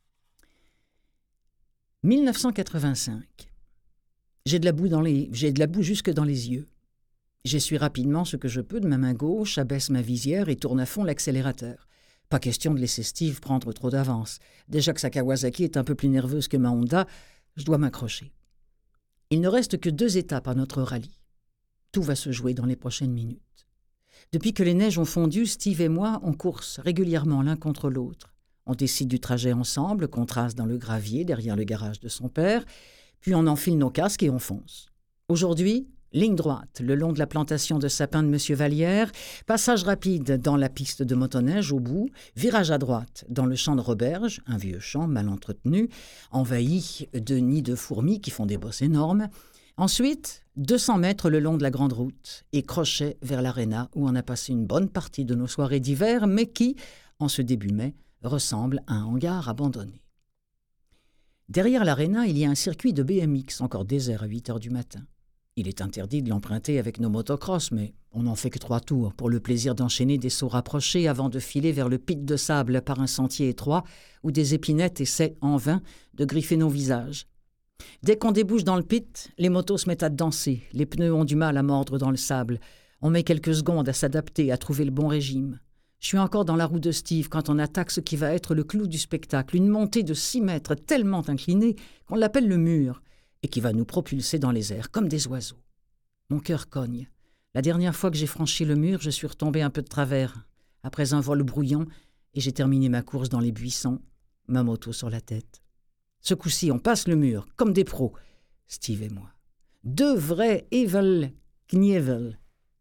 mille neuf cent quatre-vingt-cinq. J'ai de la boue dans les, j'ai de la boue jusque dans les yeux. J'essuie rapidement ce que je peux de ma main gauche, abaisse ma visière et tourne à fond l'accélérateur. Pas question de laisser Steve prendre trop d'avance. Déjà que sa Kawasaki est un peu plus nerveuse que ma Honda, je dois m'accrocher. Il ne reste que deux étapes à notre rallye. Tout va se jouer dans les prochaines minutes. Depuis que les neiges ont fondu, Steve et moi, on course régulièrement l'un contre l'autre. On décide du trajet ensemble, qu'on trace dans le gravier derrière le garage de son père, puis on enfile nos casques et on fonce. Aujourd'hui, ligne droite, le long de la plantation de sapins de Monsieur Vallière, passage rapide dans la piste de motoneige au bout, virage à droite dans le champ de Roberge, un vieux champ mal entretenu, envahi de nids de fourmis qui font des bosses énormes. Ensuite, deux cents mètres le long de la grande route et crochet vers l'aréna où on a passé une bonne partie de nos soirées d'hiver, mais qui, en ce début mai, ressemble à un hangar abandonné. Derrière l'aréna, il y a un circuit de B M X, encore désert à huit heures du matin. Il est interdit de l'emprunter avec nos motocross, mais on n'en fait que trois tours pour le plaisir d'enchaîner des sauts rapprochés avant de filer vers le pit de sable par un sentier étroit où des épinettes essaient, en vain, de griffer nos visages. Dès qu'on débouche dans le pit, les motos se mettent à danser, les pneus ont du mal à mordre dans le sable. On met quelques secondes à s'adapter, à trouver le bon régime. Je suis encore dans la roue de Steve quand on attaque ce qui va être le clou du spectacle, une montée de six mètres tellement inclinée qu'on l'appelle le mur, et qui va nous propulser dans les airs comme des oiseaux. Mon cœur cogne. La dernière fois que j'ai franchi le mur, je suis retombé un peu de travers, après un vol brouillon, et j'ai terminé ma course dans les buissons, ma moto sur la tête. Ce coup-ci, on passe le mur, comme des pros, Steve et moi. Deux vrais Evel Knievel.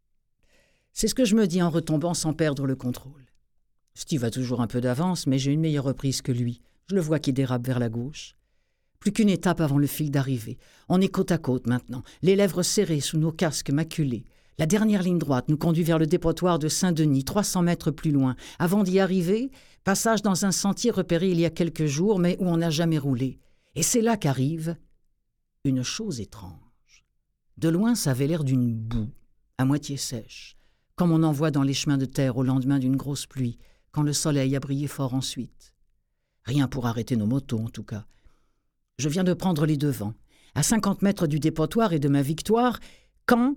C'est ce que je me dis en retombant sans perdre le contrôle. Steve a toujours un peu d'avance, mais j'ai une meilleure reprise que lui. Je le vois qui dérape vers la gauche. Plus qu'une étape avant le fil d'arrivée. On est côte à côte maintenant, les lèvres serrées sous nos casques maculés. La dernière ligne droite nous conduit vers le dépotoir de Saint-Denis, trois cents mètres plus loin. Avant d'y arriver, passage dans un sentier repéré il y a quelques jours, mais où on n'a jamais roulé. Et c'est là qu'arrive une chose étrange. De loin, ça avait l'air d'une boue, à moitié sèche, comme on en voit dans les chemins de terre au lendemain d'une grosse pluie, quand le soleil a brillé fort ensuite. Rien pour arrêter nos motos, en tout cas. Je viens de prendre les devants, à cinquante mètres du dépotoir et de ma victoire, quand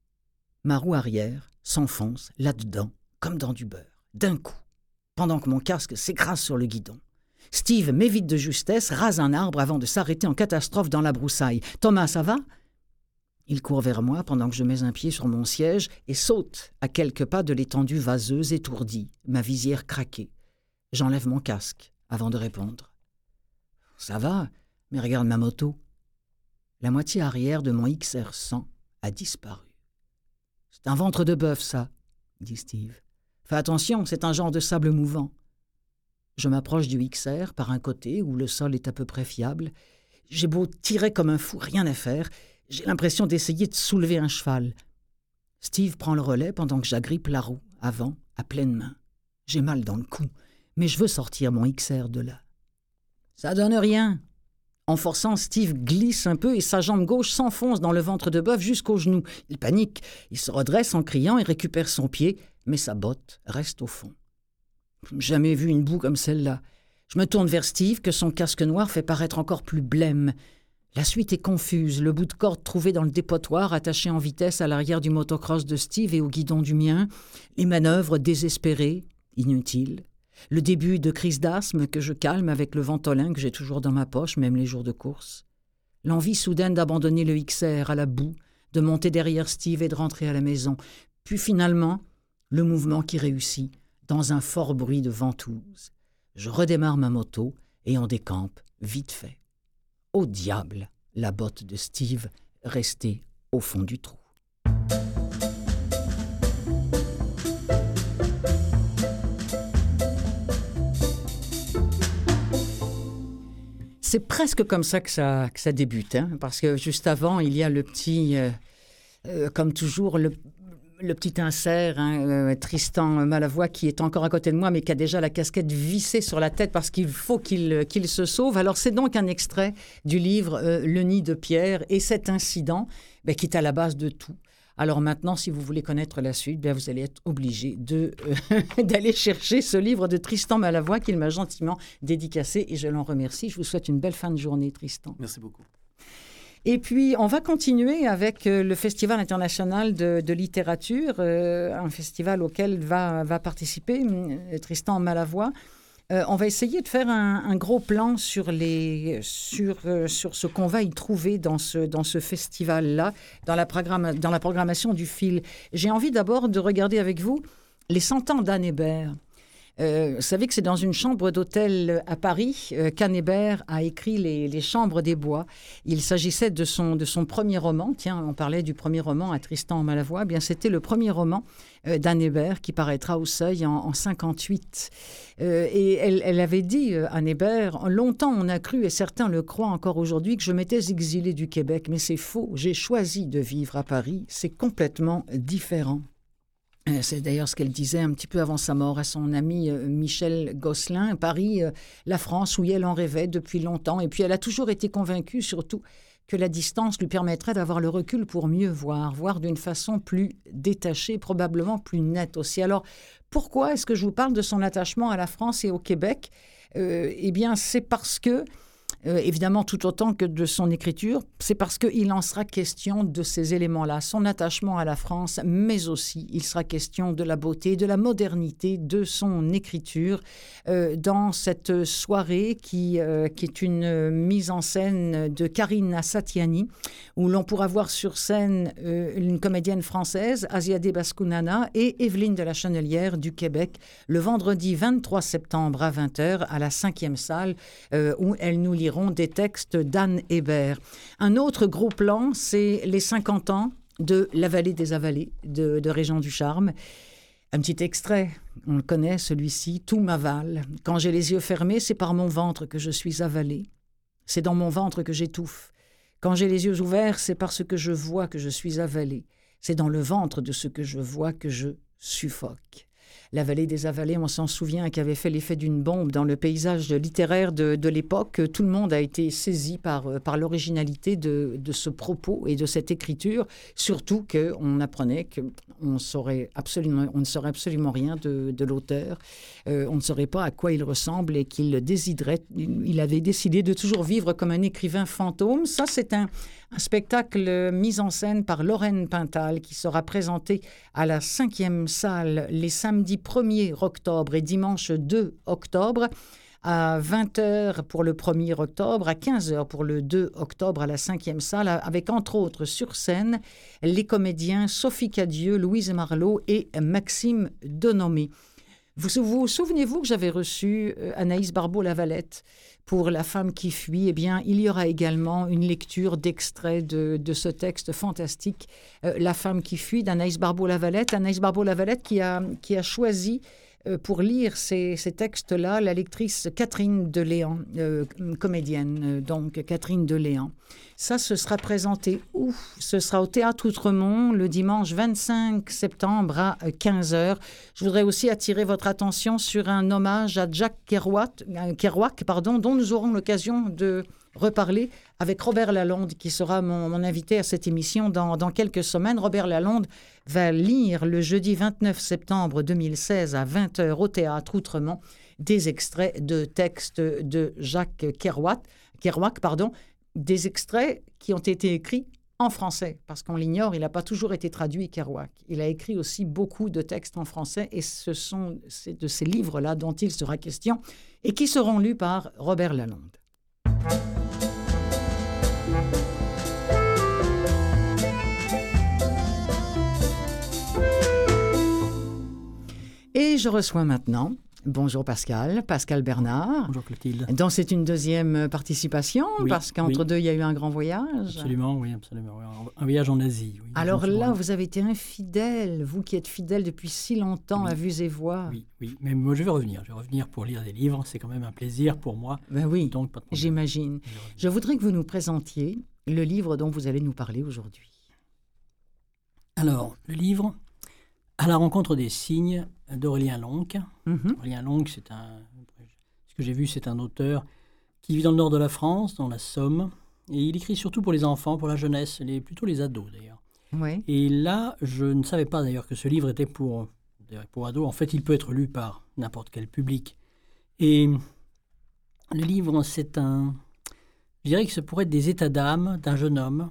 ma roue arrière s'enfonce là-dedans, comme dans du beurre, d'un coup, pendant que mon casque s'écrase sur le guidon. Steve m'évite de justesse, rase un arbre avant de s'arrêter en catastrophe dans la broussaille. « Thomas, ça va ?» Il court vers moi pendant que je mets un pied sur mon siège et saute à quelques pas de l'étendue vaseuse étourdie, ma visière craquée. J'enlève mon casque avant de répondre. « Ça va ? Mais regarde ma moto. » La moitié arrière de mon X R cent a disparu. « C'est un ventre de bœuf, ça, » dit Steve. « Fais attention, c'est un genre de sable mouvant. » Je m'approche du X R par un côté où le sol est à peu près fiable. J'ai beau tirer comme un fou, rien à faire. J'ai l'impression d'essayer de soulever un cheval. Steve prend le relais pendant que j'agrippe la roue, avant, à pleine main. J'ai mal dans le cou, mais je veux sortir mon X R de là. Ça donne rien. En forçant, Steve glisse un peu et sa jambe gauche s'enfonce dans le ventre de bœuf jusqu'au genou. Il panique, il se redresse en criant et récupère son pied, mais sa botte reste au fond. Jamais vu une boue comme celle-là. Je me tourne vers Steve, que son casque noir fait paraître encore plus blême. La suite est confuse, le bout de corde trouvé dans le dépotoir, attaché en vitesse à l'arrière du motocross de Steve et au guidon du mien, les manœuvres désespérées, inutiles, le début de crise d'asthme que je calme avec le Ventolin que j'ai toujours dans ma poche, même les jours de course, l'envie soudaine d'abandonner le X R à la boue, de monter derrière Steve et de rentrer à la maison, puis finalement, le mouvement qui réussit, dans un fort bruit de ventouse. Je redémarre ma moto et on décampe, vite fait. Au diable, la botte de Steve restée au fond du trou. C'est presque comme ça que ça, que ça débute, hein, parce que juste avant, il y a le petit, euh, euh, comme toujours, le, le petit insert, hein, euh, Tristan Malavoie, qui est encore à côté de moi, mais qui a déjà la casquette vissée sur la tête parce qu'il faut qu'il, qu'il se sauve. Alors, c'est donc un extrait du livre euh, « Le nid de pierre » et cet incident ben, qui est à la base de tout. Alors maintenant, si vous voulez connaître la suite, bien vous allez être obligé de, euh, d'aller chercher ce livre de Tristan Malavoie qu'il m'a gentiment dédicacé et je l'en remercie. Je vous souhaite une belle fin de journée, Tristan. Merci beaucoup. Et puis, on va continuer avec euh, le Festival international de, de littérature, euh, un festival auquel va, va participer euh, Tristan Malavoie. Euh, on va essayer de faire un, un gros plan sur, les, sur, euh, sur ce qu'on va y trouver dans ce, dans ce festival-là, dans la, programma- dans la programmation du fil. J'ai envie d'abord de regarder avec vous les cent ans d'Anne Hébert. Euh, vous savez que c'est dans une chambre d'hôtel à Paris euh, qu'Anne Hébert a écrit les, les Chambres des Bois. Il s'agissait de son, de son premier roman. Tiens, on parlait du premier roman à Tristan Malavoie. Eh bien, c'était le premier roman euh, d'Anne Hébert qui paraîtra au Seuil en, en cinquante-huit. Euh, et elle, elle avait dit, euh, Anne Hébert, « Longtemps on a cru, et certains le croient encore aujourd'hui, que je m'étais exilée du Québec. Mais c'est faux. J'ai choisi de vivre à Paris. C'est complètement différent. » C'est d'ailleurs ce qu'elle disait un petit peu avant sa mort à son ami Michel Gosselin. Paris, la France, oui, elle en rêvait depuis longtemps. Et puis elle a toujours été convaincue, surtout, que la distance lui permettrait d'avoir le recul pour mieux voir, voir d'une façon plus détachée, probablement plus nette aussi. Alors, pourquoi est-ce que je vous parle de son attachement à la France et au Québec ? euh, Eh bien, c'est parce que, Euh, évidemment, tout autant que de son écriture, c'est parce qu'il en sera question de ces éléments-là, son attachement à la France, mais aussi il sera question de la beauté, de la modernité de son écriture euh, dans cette soirée qui, euh, qui est une mise en scène de Karina Satiani, où l'on pourra voir sur scène euh, une comédienne française, Asiade Baskunana, et Evelyne de la Chenelière du Québec, le vendredi vingt-trois septembre à vingt heures à la cinquième salle, euh, où elle nous lira des textes d'Anne Hébert. Un autre gros plan, c'est les cinquante ans de La Vallée des Avalées de, de Régent Ducharme. Un petit extrait, on le connaît celui-ci, « Tout m'avale. Quand j'ai les yeux fermés, c'est par mon ventre que je suis avalée. C'est dans mon ventre que j'étouffe. Quand j'ai les yeux ouverts, c'est parce que je vois que je suis avalée. C'est dans le ventre de ce que je vois que je suffoque. » La Vallée des Avalées, on s'en souvient, qui avait fait l'effet d'une bombe dans le paysage littéraire de, de l'époque. Tout le monde a été saisi par, par l'originalité de, de ce propos et de cette écriture, surtout qu'on apprenait qu'on saurait absolument, on ne saurait absolument rien de, de l'auteur. Euh, on ne saurait pas à quoi il ressemble et qu'il désiderait. Il avait décidé de toujours vivre comme un écrivain fantôme. Ça, c'est un... Un spectacle mis en scène par Lorraine Pintal qui sera présenté à la cinquième salle les samedis premier octobre et dimanche deux octobre à vingt heures pour le premier octobre, à quinze heures pour le deux octobre à la cinquième salle, avec entre autres sur scène les comédiens Sophie Cadieux, Louise Marlot et Maxime Denomé. Vous vous souvenez-vous que j'avais reçu Anaïs Barbeau-Lavalette pour La femme qui fuit? Eh bien, il y aura également une lecture d'extrait de, de ce texte fantastique, euh, La femme qui fuit, d'Anaïs Barbeau-Lavalette. Anaïs Barbeau-Lavalette qui a, qui a choisi euh, pour lire ces, ces textes-là la lectrice Catherine Deléan, euh, comédienne, euh, donc Catherine Deléan. Ça, ce sera présenté où? Ce sera au Théâtre Outremont le dimanche vingt-cinq septembre à quinze heures. Je voudrais aussi attirer votre attention sur un hommage à Jack Kerouac, Kerouac pardon, dont nous aurons l'occasion de reparler avec Robert Lalonde, qui sera mon, mon invité à cette émission dans, dans quelques semaines. Robert Lalonde va lire le jeudi vingt-neuf septembre deux mille seize à vingt heures au Théâtre Outremont des extraits de textes de Jacques Kerouac, Kerouac pardon, des extraits qui ont été écrits en français, parce qu'on l'ignore, il n'a pas toujours été traduit, Kerouac. Il a écrit aussi beaucoup de textes en français, et ce sont de ces livres-là dont il sera question, et qui seront lus par Robert Lalonde. Et je reçois maintenant... Bonjour Pascal, Pascal Bernard. Bonjour Clotilde. Donc c'est une deuxième participation, oui, parce qu'entre oui. deux, il y a eu un grand voyage. Absolument, oui, absolument. Un voyage en Asie. Oui, Alors là, vous avez été infidèle, vous qui êtes fidèle depuis si longtemps oui. à vue et voix. Oui, oui, mais moi je vais revenir. Je vais revenir pour lire des livres, c'est quand même un plaisir pour moi. Ben oui, donc, pas de j'imagine. Je voudrais que vous nous présentiez le livre dont vous allez nous parler aujourd'hui. Alors, le livre... À la rencontre des signes d'Aurélien Lonck. Mm-hmm. Aurélien Lonck, c'est un, ce que j'ai vu, c'est un auteur qui vit dans le nord de la France, dans la Somme, et il écrit surtout pour les enfants, pour la jeunesse, les, plutôt les ados d'ailleurs. Ouais. Et là, je ne savais pas d'ailleurs que ce livre était pour, pour ados. En fait, il peut être lu par n'importe quel public. Et le livre, c'est un... Je dirais que ce pourrait être des états d'âme d'un jeune homme,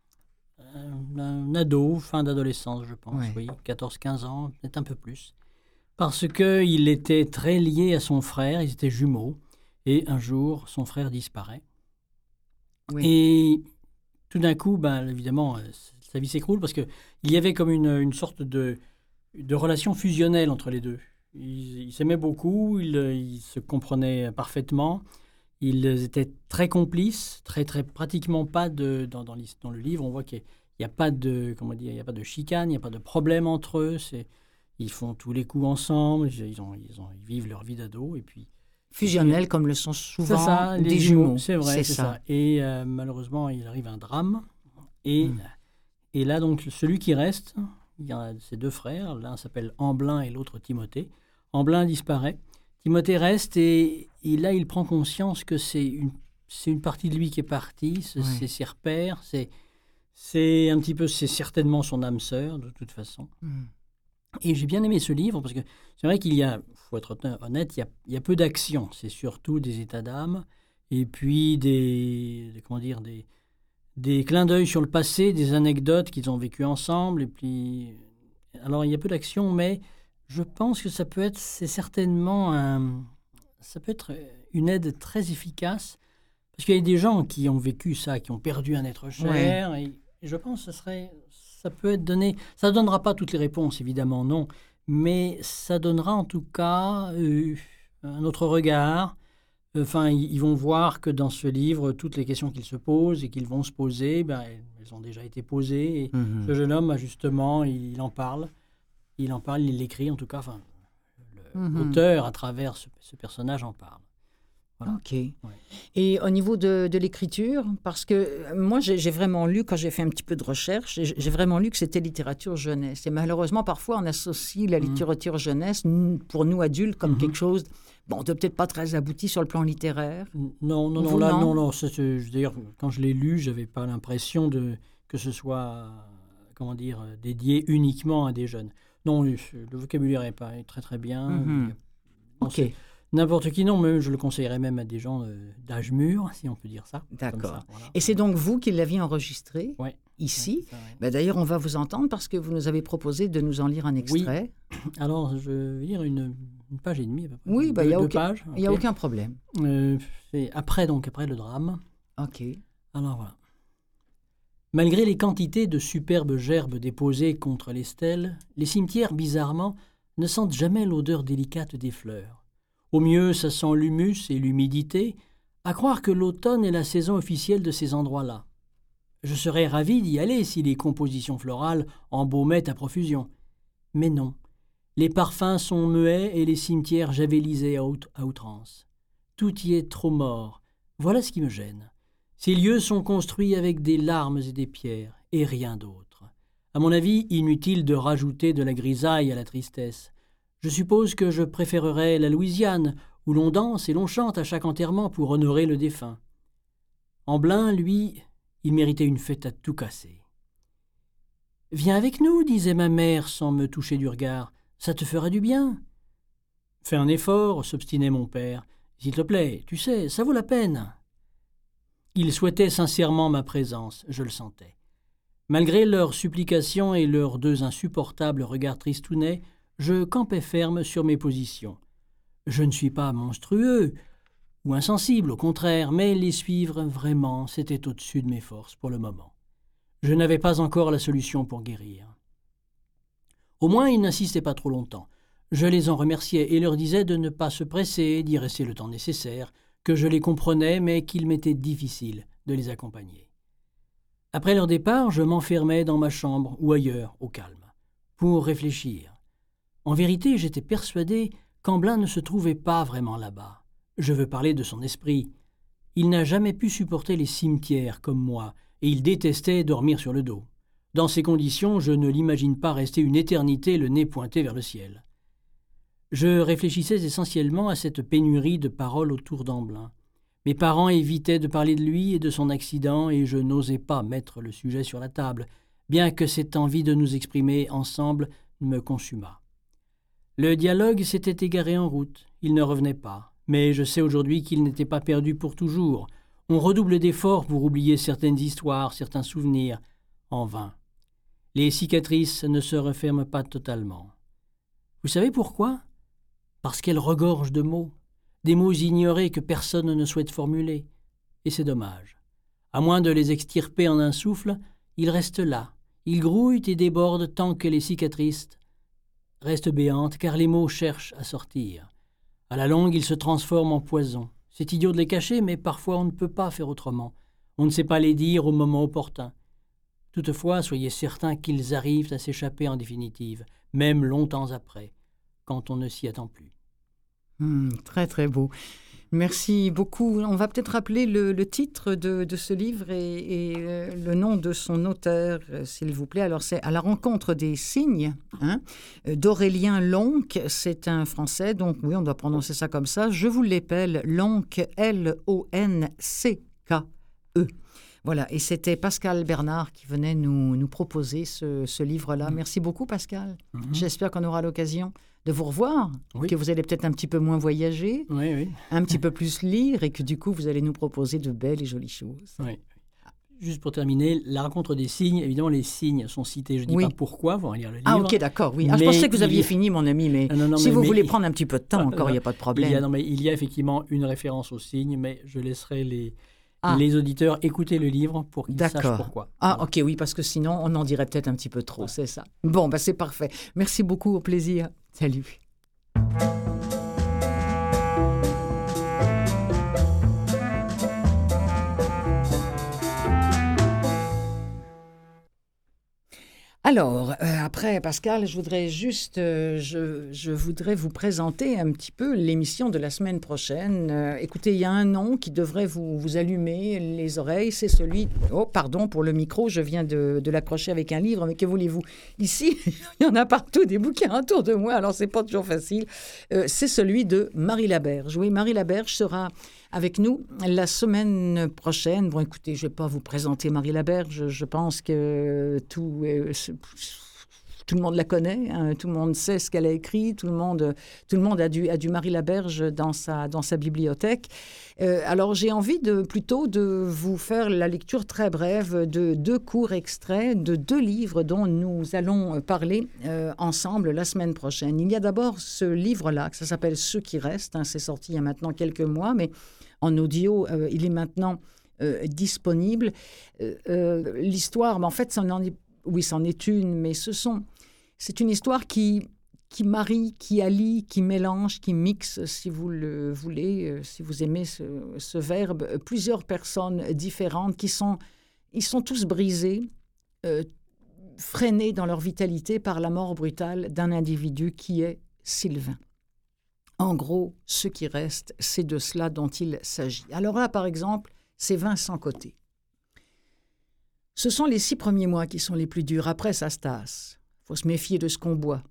un ado, fin d'adolescence, je pense, ouais. oui, quatorze quinze ans, peut-être un peu plus, parce qu'il était très lié à son frère, ils étaient jumeaux, et un jour, son frère disparaît. Oui. Et tout d'un coup, ben, évidemment, sa vie s'écroule, parce qu'il y avait comme une, une sorte de, de relation fusionnelle entre les deux. Ils, ils s'aimaient beaucoup, ils, ils se comprenaient parfaitement, ils étaient très complices, très, très, pratiquement pas de... Dans, dans, dans le livre, on voit qu'il y a Il n'y a pas de, comment dire, il y a pas de chicane, il n'y a pas de problème entre eux. C'est, ils font tous les coups ensemble, ils, ont, ils, ont, ils vivent leur vie d'ado. Et puis, fusionnels, comme le sont souvent c'est ça, des les jumeaux. jumeaux. C'est vrai, c'est, c'est ça. ça. Et euh, malheureusement, il arrive un drame. Et, mmh. et là, donc, celui qui reste, il y a ses deux frères, l'un s'appelle Amblin et l'autre Timothée. Amblin disparaît, Timothée reste et, et là il prend conscience que c'est une, c'est une partie de lui qui est partie, c'est, Ouais. c'est ses repères, c'est, c'est un petit peu, c'est certainement son âme sœur de toute façon. Mm. Et j'ai bien aimé ce livre parce que c'est vrai qu'il y a, il faut être honnête, il y a, il y a peu d'action, c'est surtout des états d'âme et puis des, des- comment dire, des, des clins d'œil sur le passé, des anecdotes qu'ils ont vécues ensemble. Et puis, alors il y a peu d'action, mais je pense que ça peut être, c'est certainement un, ça peut être une aide très efficace parce qu'il y a des gens qui ont vécu ça, qui ont perdu un être cher. Et, et je pense que ça serait, ça peut être donné. Ça ne donnera pas toutes les réponses, évidemment, non, mais ça donnera en tout cas euh, un autre regard. Enfin, ils ils vont voir que dans ce livre, toutes les questions qu'ils se posent et qu'ils vont se poser, ben, elles elles ont déjà été posées. Et Mhm. ce jeune homme, justement, il, il en parle. Il en parle, il l'écrit, en tout cas. Enfin, le- Mhm. l'auteur, à travers ce, ce personnage, en parle. Voilà. OK. Et au niveau de, de l'écriture, parce que euh, moi, j'ai j'ai vraiment lu, quand j'ai fait un petit peu de recherche, j'ai j'ai vraiment lu que c'était littérature jeunesse. Et malheureusement, parfois, on associe la Mhm. littérature jeunesse, n- pour nous adultes, comme Mhm. quelque chose, bon, de peut-être pas très abouti sur le plan littéraire. Non, non, non, Vous, là, non non, non. ça, c'est- D'ailleurs, quand je l'ai lu, j'avais pas l'impression de que ce soit, comment dire, euh, dédié uniquement à des jeunes. Non, le, le vocabulaire est pas est très très bien. Mhm. Il y a- bon, OK, c'est- N'importe qui, non, mais je le conseillerais même à des gens euh, d'âge mûr, si on peut dire ça. comme d'accord. ça, voilà. Et c'est donc vous qui l'aviez enregistré Ouais, ici. ouais, ça, ouais. Ben, d'ailleurs, on va vous entendre parce que vous nous avez proposé de nous en lire un extrait. Alors, je vais lire une, une page et demie à peu près. Oui, bah, Deux- il y a deux aucun- pages. Il n'y a ok. aucun problème. Euh, c'est après, donc, après le drame. OK. Alors voilà. Malgré les quantités de superbes gerbes déposées contre les stèles, les cimetières, bizarrement, ne sentent jamais l'odeur délicate des fleurs. Au mieux, ça sent l'humus et l'humidité, à croire que l'automne est la saison officielle de ces endroits-là. Je serais ravi d'y aller si les compositions florales embaumaient à profusion. Mais non, les parfums sont muets et les cimetières javelisés à, out- à outrance. Tout y est trop mort. Voilà ce qui me gêne. Ces lieux sont construits avec des larmes et des pierres, et rien d'autre. À mon avis, inutile de rajouter de la grisaille à la tristesse. Je suppose que je préférerais la Louisiane, où l'on danse et l'on chante à chaque enterrement pour honorer le défunt. Amblin, lui, il méritait une fête à tout casser. « Viens avec nous, disait ma mère sans me toucher du regard. Ça te fera du bien. »« Fais un effort, s'obstinait mon père. S'il te plaît, tu sais, ça vaut la peine. » Ils souhaitaient sincèrement ma présence, je le sentais. Malgré leurs supplications et leurs deux insupportables regards tristounets, je campais ferme sur mes positions. Je ne suis pas monstrueux ou insensible, au contraire, mais les suivre vraiment, c'était au-dessus de mes forces pour le moment. Je n'avais pas encore la solution pour guérir. Au moins, ils n'insistaient pas trop longtemps. Je les en remerciais et leur disais de ne pas se presser, d'y rester le temps nécessaire, que je les comprenais, mais qu'il m'était difficile de les accompagner. Après leur départ, je m'enfermais dans ma chambre ou ailleurs, au calme, pour réfléchir. En vérité, j'étais persuadé qu'Amblin ne se trouvait pas vraiment là-bas. Je veux parler de son esprit. Il n'a jamais pu supporter les cimetières comme moi, et il détestait dormir sur le dos. Dans ces conditions, je ne l'imagine pas rester une éternité le nez pointé vers le ciel. Je réfléchissais essentiellement à cette pénurie de paroles autour d'Amblin. Mes parents évitaient de parler de lui et de son accident, et je n'osais pas mettre le sujet sur la table, bien que cette envie de nous exprimer ensemble me consumât. Le dialogue s'était égaré en route, il ne revenait pas, mais je sais aujourd'hui qu'il n'était pas perdu pour toujours. On redouble d'efforts pour oublier certaines histoires, certains souvenirs, en vain. Les cicatrices ne se referment pas totalement. Vous savez pourquoi ? Parce qu'elles regorgent de mots, des mots ignorés que personne ne souhaite formuler. Et c'est dommage. À moins de les extirper en un souffle, ils restent là. Ils grouillent et débordent tant que les cicatrices restent béantes, car les mots cherchent à sortir. À la longue, ils se transforment en poison. C'est idiot de les cacher, mais parfois on ne peut pas faire autrement. On ne sait pas les dire au moment opportun. Toutefois, soyez certains qu'ils arrivent à s'échapper en définitive, même longtemps après, quand on ne s'y attend plus. Hmm, très, très beau. Merci beaucoup. On va peut-être rappeler le, le titre de, de ce livre et, et euh, le nom de son auteur, euh, s'il vous plaît. Alors, c'est « À la rencontre des cygnes hein, » d'Aurélien Lonck. C'est un Français, donc oui, on doit prononcer ça comme ça. Je vous l'épelle, Lonck, L O N C K E. Voilà, et c'était Pascal Bernard qui venait nous, nous proposer ce, ce livre-là. Mmh. Merci beaucoup, Pascal. Mmh. J'espère qu'on aura l'occasion de vous revoir, oui. que vous allez peut-être un petit peu moins voyager, oui, oui. un petit peu plus lire, et que du coup, vous allez nous proposer de belles et jolies choses. Oui. Juste pour terminer, la rencontre des cygnes, évidemment, les cygnes sont cités. Je ne dis oui. pas pourquoi, vous allez lire le livre. Ah, ok, d'accord, oui. Ah, je pensais que vous aviez fini, mon ami, mais non, non, si mais, vous mais, voulez prendre un petit peu de temps encore, il n'y a pas de problème. Il y a, non, mais il y a effectivement une référence aux cygnes, mais je laisserai les... Ah. les auditeurs écouter le livre pour qu'ils D'accord. sachent pourquoi. Ah, voilà. Ok, oui, parce que sinon, on en dirait peut-être un petit peu trop, ouais. c'est ça. Bon, bah, c'est parfait. Merci beaucoup, au plaisir. Salut. Alors, euh, après, Pascal, je voudrais juste, euh, je, je voudrais vous présenter un petit peu l'émission de la semaine prochaine. Euh, écoutez, il y a un nom qui devrait vous, vous allumer les oreilles, c'est celui... Oh, pardon pour le micro, je viens de, de l'accrocher avec un livre, mais que voulez-vous? Ici, il y en a partout des bouquins autour de moi, alors c'est pas toujours facile. Euh, c'est celui de Marie Laberge. Oui, Marie Laberge sera... avec nous la semaine prochaine. Bon, écoutez, je ne vais pas vous présenter Marie Laberge. Je pense que tout, euh, tout le monde la connaît. Hein, tout le monde sait ce qu'elle a écrit. Tout le monde, tout le monde a, du, a du Marie Laberge dans sa, dans sa bibliothèque. Euh, alors, j'ai envie de, plutôt de vous faire la lecture très brève de deux courts extraits de deux livres dont nous allons parler euh, ensemble la semaine prochaine. Il y a d'abord ce livre-là, ça s'appelle « Ceux qui restent hein, ». C'est sorti il y a maintenant quelques mois, mais en audio, euh, il est maintenant euh, disponible. Euh, euh, l'histoire, mais en fait, ça en est, oui, c'en est une, mais ce sont, c'est une histoire qui, qui marie, qui allie, qui mélange, qui mixe, si vous le voulez, euh, si vous aimez ce, ce verbe, euh, plusieurs personnes différentes qui sont, ils sont tous brisés, euh, freinés dans leur vitalité par la mort brutale d'un individu qui est Sylvain. En gros, ce qui reste, c'est de cela dont il s'agit. Alors là, par exemple, c'est Vincent Côté. Ce sont les six premiers mois qui sont les plus durs. Après, ça se tasse. Il faut se méfier de ce qu'on boit.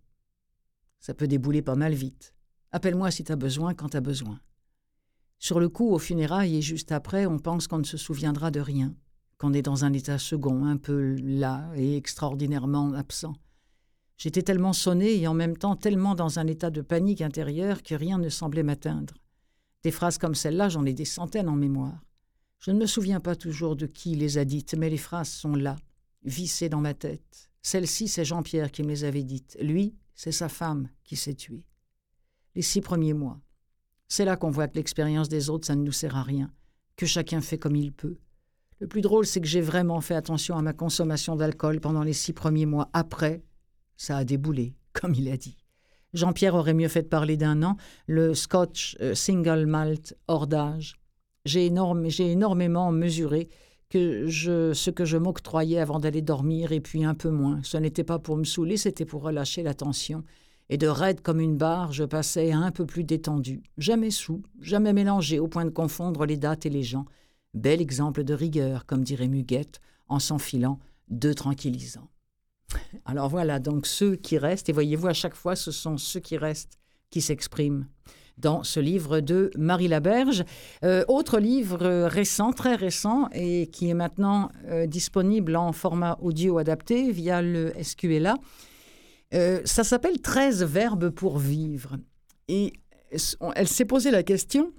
Ça peut débouler pas mal vite. Appelle-moi si t'as besoin quand t'as besoin. Sur le coup, aux funérailles et juste après, on pense qu'on ne se souviendra de rien, qu'on est dans un état second, un peu là et extraordinairement absent. J'étais tellement sonné et en même temps tellement dans un état de panique intérieure que rien ne semblait m'atteindre. Des phrases comme celle-là, j'en ai des centaines en mémoire. Je ne me souviens pas toujours de qui les a dites, mais les phrases sont là, vissées dans ma tête. Celle-ci, c'est Jean-Pierre qui me les avait dites. Lui, c'est sa femme qui s'est tuée. Les six premiers mois. C'est là qu'on voit que l'expérience des autres, ça ne nous sert à rien, que chacun fait comme il peut. Le plus drôle, c'est que j'ai vraiment fait attention à ma consommation d'alcool pendant les six premiers mois. Après, ça a déboulé, comme il a dit. Jean-Pierre aurait mieux fait de parler d'un an, le Scotch euh, Single Malt hors d'âge. J'ai, énorme, j'ai énormément mesuré que je, ce que je m'octroyais avant d'aller dormir, et puis un peu moins. Ce n'était pas pour me saouler, c'était pour relâcher la tension. Et de raide comme une barre, je passais un peu plus détendu. Jamais sous, jamais mélangé, au point de confondre les dates et les gens. Bel exemple de rigueur, comme dirait Muguette, en s'enfilant deux tranquillisants. Alors voilà, donc ceux qui restent, et voyez-vous, à chaque fois, ce sont ceux qui restent qui s'expriment dans ce livre de Marie Laberge. Euh, autre livre euh, récent, très récent, et qui est maintenant euh, disponible en format audio adapté via le S Q L A. Euh, ça s'appelle « treize verbes pour vivre ». Et elle s'est posé la question,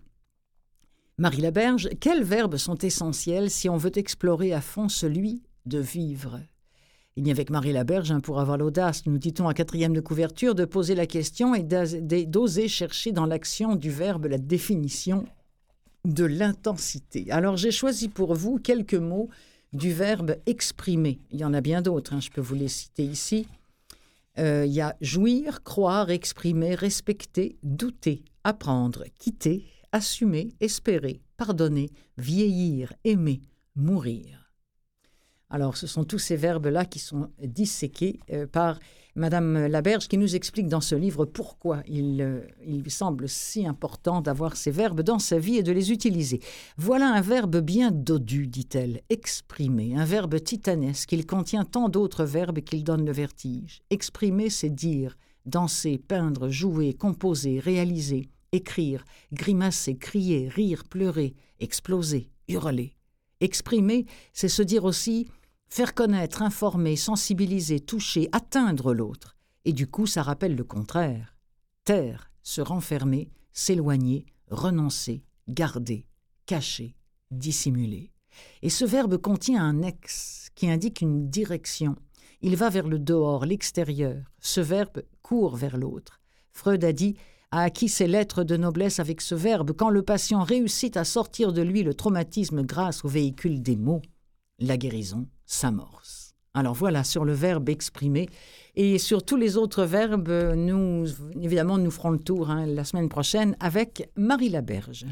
Marie Laberge, quels verbes sont essentiels si on veut explorer à fond celui de vivre ? Il n'y a avec Marie Laberge hein, pour avoir l'audace, nous dit-on en quatrième de couverture, de poser la question et d'oser chercher dans l'action du verbe la définition de l'intensité. Alors j'ai choisi pour vous quelques mots du verbe exprimer. Il y en a bien d'autres, hein, je peux vous les citer ici. Euh, il y a jouir, croire, exprimer, respecter, douter, apprendre, quitter, assumer, espérer, pardonner, vieillir, aimer, mourir. Alors, ce sont tous ces verbes-là qui sont disséqués euh, par Madame Laberge, qui nous explique dans ce livre pourquoi il, euh, il lui semble si important d'avoir ces verbes dans sa vie et de les utiliser. Voilà un verbe bien dodu, dit-elle, exprimer, un verbe titanesque. Il contient tant d'autres verbes qu'il donne le vertige. Exprimer, c'est dire, danser, peindre, jouer, composer, réaliser, écrire, grimacer, crier, rire, pleurer, exploser, hurler. Exprimer, c'est se dire aussi faire connaître, informer, sensibiliser, toucher, atteindre l'autre. Et du coup, ça rappelle le contraire. Taire, se renfermer, s'éloigner, renoncer, garder, cacher, dissimuler. Et ce verbe contient un ex qui indique une direction. Il va vers le dehors, l'extérieur. Ce verbe court vers l'autre. Freud a dit « a acquis ses lettres de noblesse avec ce verbe quand le patient réussit à sortir de lui le traumatisme grâce au véhicule des mots. La guérison s'amorce. » Alors voilà, sur le verbe exprimer. Et sur tous les autres verbes, nous, évidemment, nous ferons le tour hein, la semaine prochaine avec Marie Laberge.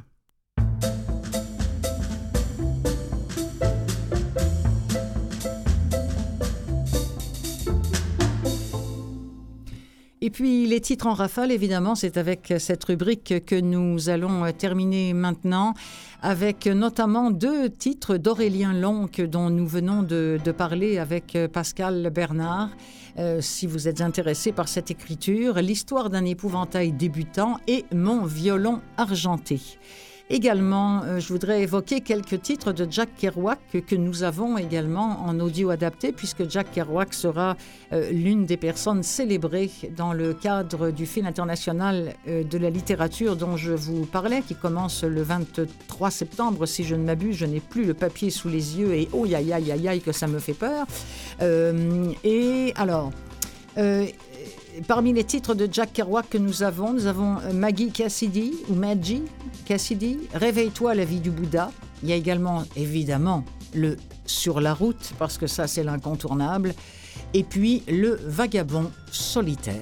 Et puis les titres en rafale, évidemment, c'est avec cette rubrique que nous allons terminer maintenant, avec notamment deux titres d'Aurélien Lonck dont nous venons de, de parler avec Pascal Bernard. Euh, si vous êtes intéressé par cette écriture, L'histoire d'un épouvantail débutant et Mon violon argenté. Également, euh, je voudrais évoquer quelques titres de Jack Kerouac que, que nous avons également en audio adapté, puisque Jack Kerouac sera euh, l'une des personnes célébrées dans le cadre du Film international euh, de la littérature dont je vous parlais, qui commence le vingt-trois septembre, si je ne m'abuse. Je n'ai plus le papier sous les yeux et oh, aïe, aïe, aïe, aïe, que ça me fait peur. Euh, et alors... Euh, Parmi les titres de Jack Kerouac que nous avons, nous avons Maggie Cassidy, ou Maggie Cassidy, Réveille-toi la vie du Bouddha. Il y a également, évidemment, le Sur la route, parce que ça, c'est l'incontournable. Et puis, le Vagabond solitaire.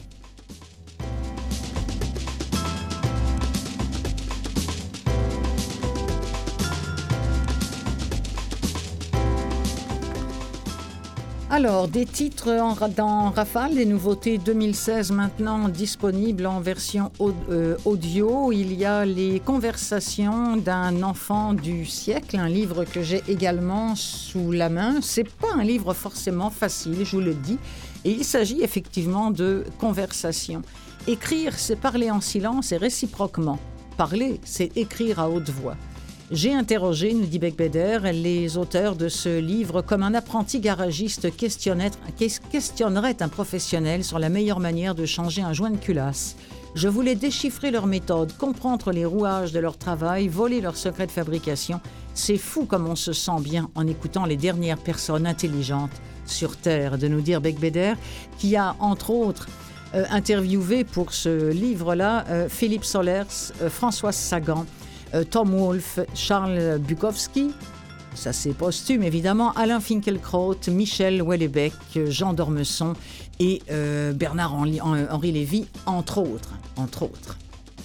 Alors, des titres en, dans Rafale, des nouveautés deux mille seize maintenant disponibles en version audio. Il y a Les Conversations d'un enfant du siècle, un livre que j'ai également sous la main. C'est pas un livre forcément facile, je vous le dis. Et il s'agit effectivement de conversation. Écrire, c'est parler en silence et réciproquement. Parler, c'est écrire à haute voix. J'ai interrogé, nous dit Beigbeder, les auteurs de ce livre comme un apprenti garagiste questionnerait un professionnel sur la meilleure manière de changer un joint de culasse. Je voulais déchiffrer leur méthode, comprendre les rouages de leur travail, voler leurs secrets de fabrication. C'est fou comme on se sent bien en écoutant les dernières personnes intelligentes sur Terre, de nous dire Beigbeder, qui a entre autres euh, interviewé pour ce livre-là euh, Philippe Solers, euh, Françoise Sagan, Tom Wolfe, Charles Bukowski, ça c'est posthume évidemment, Alain Finkielkraut, Michel Houellebecq, Jean d'Ormesson et euh, Bernard-Henri Henri Lévy, entre autres, entre autres.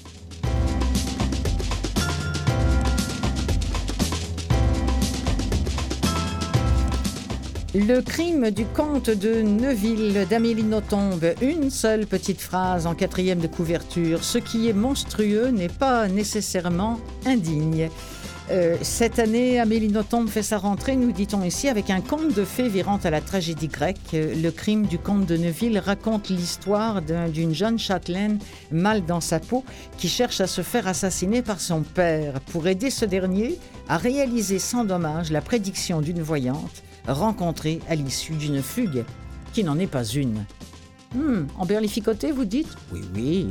Le crime du comte de Neuville d'Amélie Nothomb, une seule petite phrase en quatrième de couverture. Ce qui est monstrueux n'est pas nécessairement indigne. Euh, cette année, Amélie Nothomb fait sa rentrée, nous dit-on ici, avec un conte de fées virant à la tragédie grecque. Le crime du comte de Neuville raconte l'histoire d'un, d'une jeune châtelaine mal dans sa peau qui cherche à se faire assassiner par son père pour aider ce dernier à réaliser sans dommage la prédiction d'une voyante rencontrée à l'issue d'une fugue qui n'en est pas une. Hmm, emberlificoté, vous dites ? Oui, oui.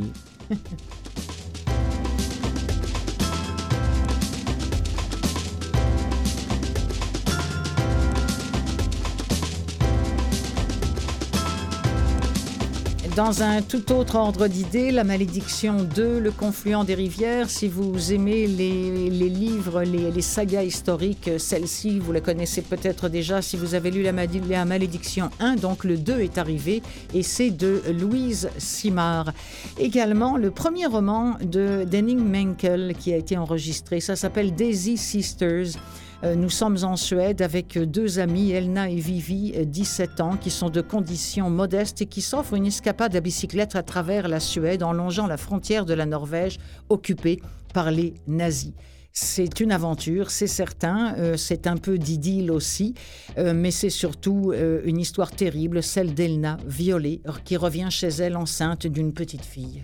Dans un tout autre ordre d'idées, La Malédiction deux, Le Confluent des rivières. Si vous aimez les, les livres, les, les sagas historiques, celle-ci, vous la connaissez peut-être déjà si vous avez lu La, la Malédiction un, donc le deux est arrivé, et c'est de Louise Simard. Également, le premier roman de Henning Mankell qui a été enregistré, ça s'appelle Daisy Sisters. Euh, nous sommes en Suède avec deux amies, Elna et Vivi, dix-sept ans, qui sont de conditions modestes et qui s'offrent une escapade à bicyclette à travers la Suède en longeant la frontière de la Norvège occupée par les nazis. C'est une aventure, c'est certain, euh, c'est un peu d'idylle aussi, euh, mais c'est surtout euh, une histoire terrible, celle d'Elna, violée, qui revient chez elle enceinte d'une petite fille.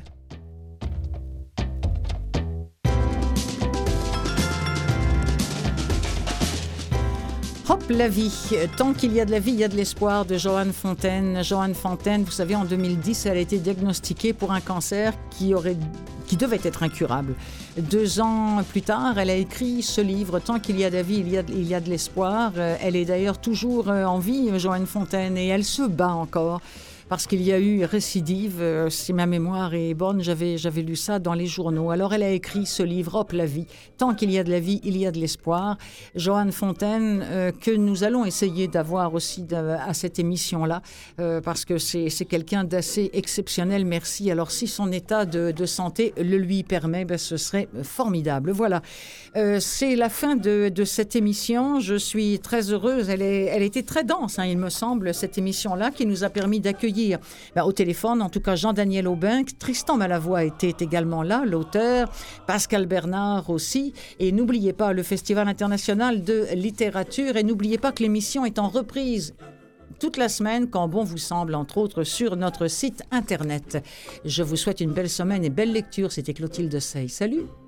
Hop, la vie. Tant qu'il y a de la vie, il y a de l'espoir, de Johanne Fontaine. Johanne Fontaine, vous savez, en deux mille dix, elle a été diagnostiquée pour un cancer qui aurait... qui devait être incurable. Deux ans plus tard, elle a écrit ce livre, « Tant qu'il y a de la vie, il y a de, il y a de l'espoir ». Elle est d'ailleurs toujours en vie, Johanne Fontaine, et elle se bat encore. Parce qu'il y a eu récidive, euh, si ma mémoire est bonne, j'avais, j'avais lu ça dans les journaux. Alors elle a écrit ce livre, Hop, la vie. Tant qu'il y a de la vie, il y a de l'espoir. Johanne Fontaine, euh, que nous allons essayer d'avoir aussi de, à cette émission-là, euh, parce que c'est, c'est quelqu'un d'assez exceptionnel, merci. Alors si son état de, de santé le lui permet, ben, ce serait formidable. Voilà, euh, c'est la fin de, de cette émission. Je suis très heureuse, elle, est, elle était très dense, hein, il me semble, cette émission-là, qui nous a permis d'accueillir Ben, au téléphone, en tout cas, Jean-Daniel Aubin, Tristan Malavoie était également là, l'auteur, Pascal Bernard aussi. Et n'oubliez pas le Festival international de littérature et n'oubliez pas que l'émission est en reprise toute la semaine, quand bon vous semble, entre autres, sur notre site Internet. Je vous souhaite une belle semaine et belle lecture. C'était Clotilde Sey. Salut!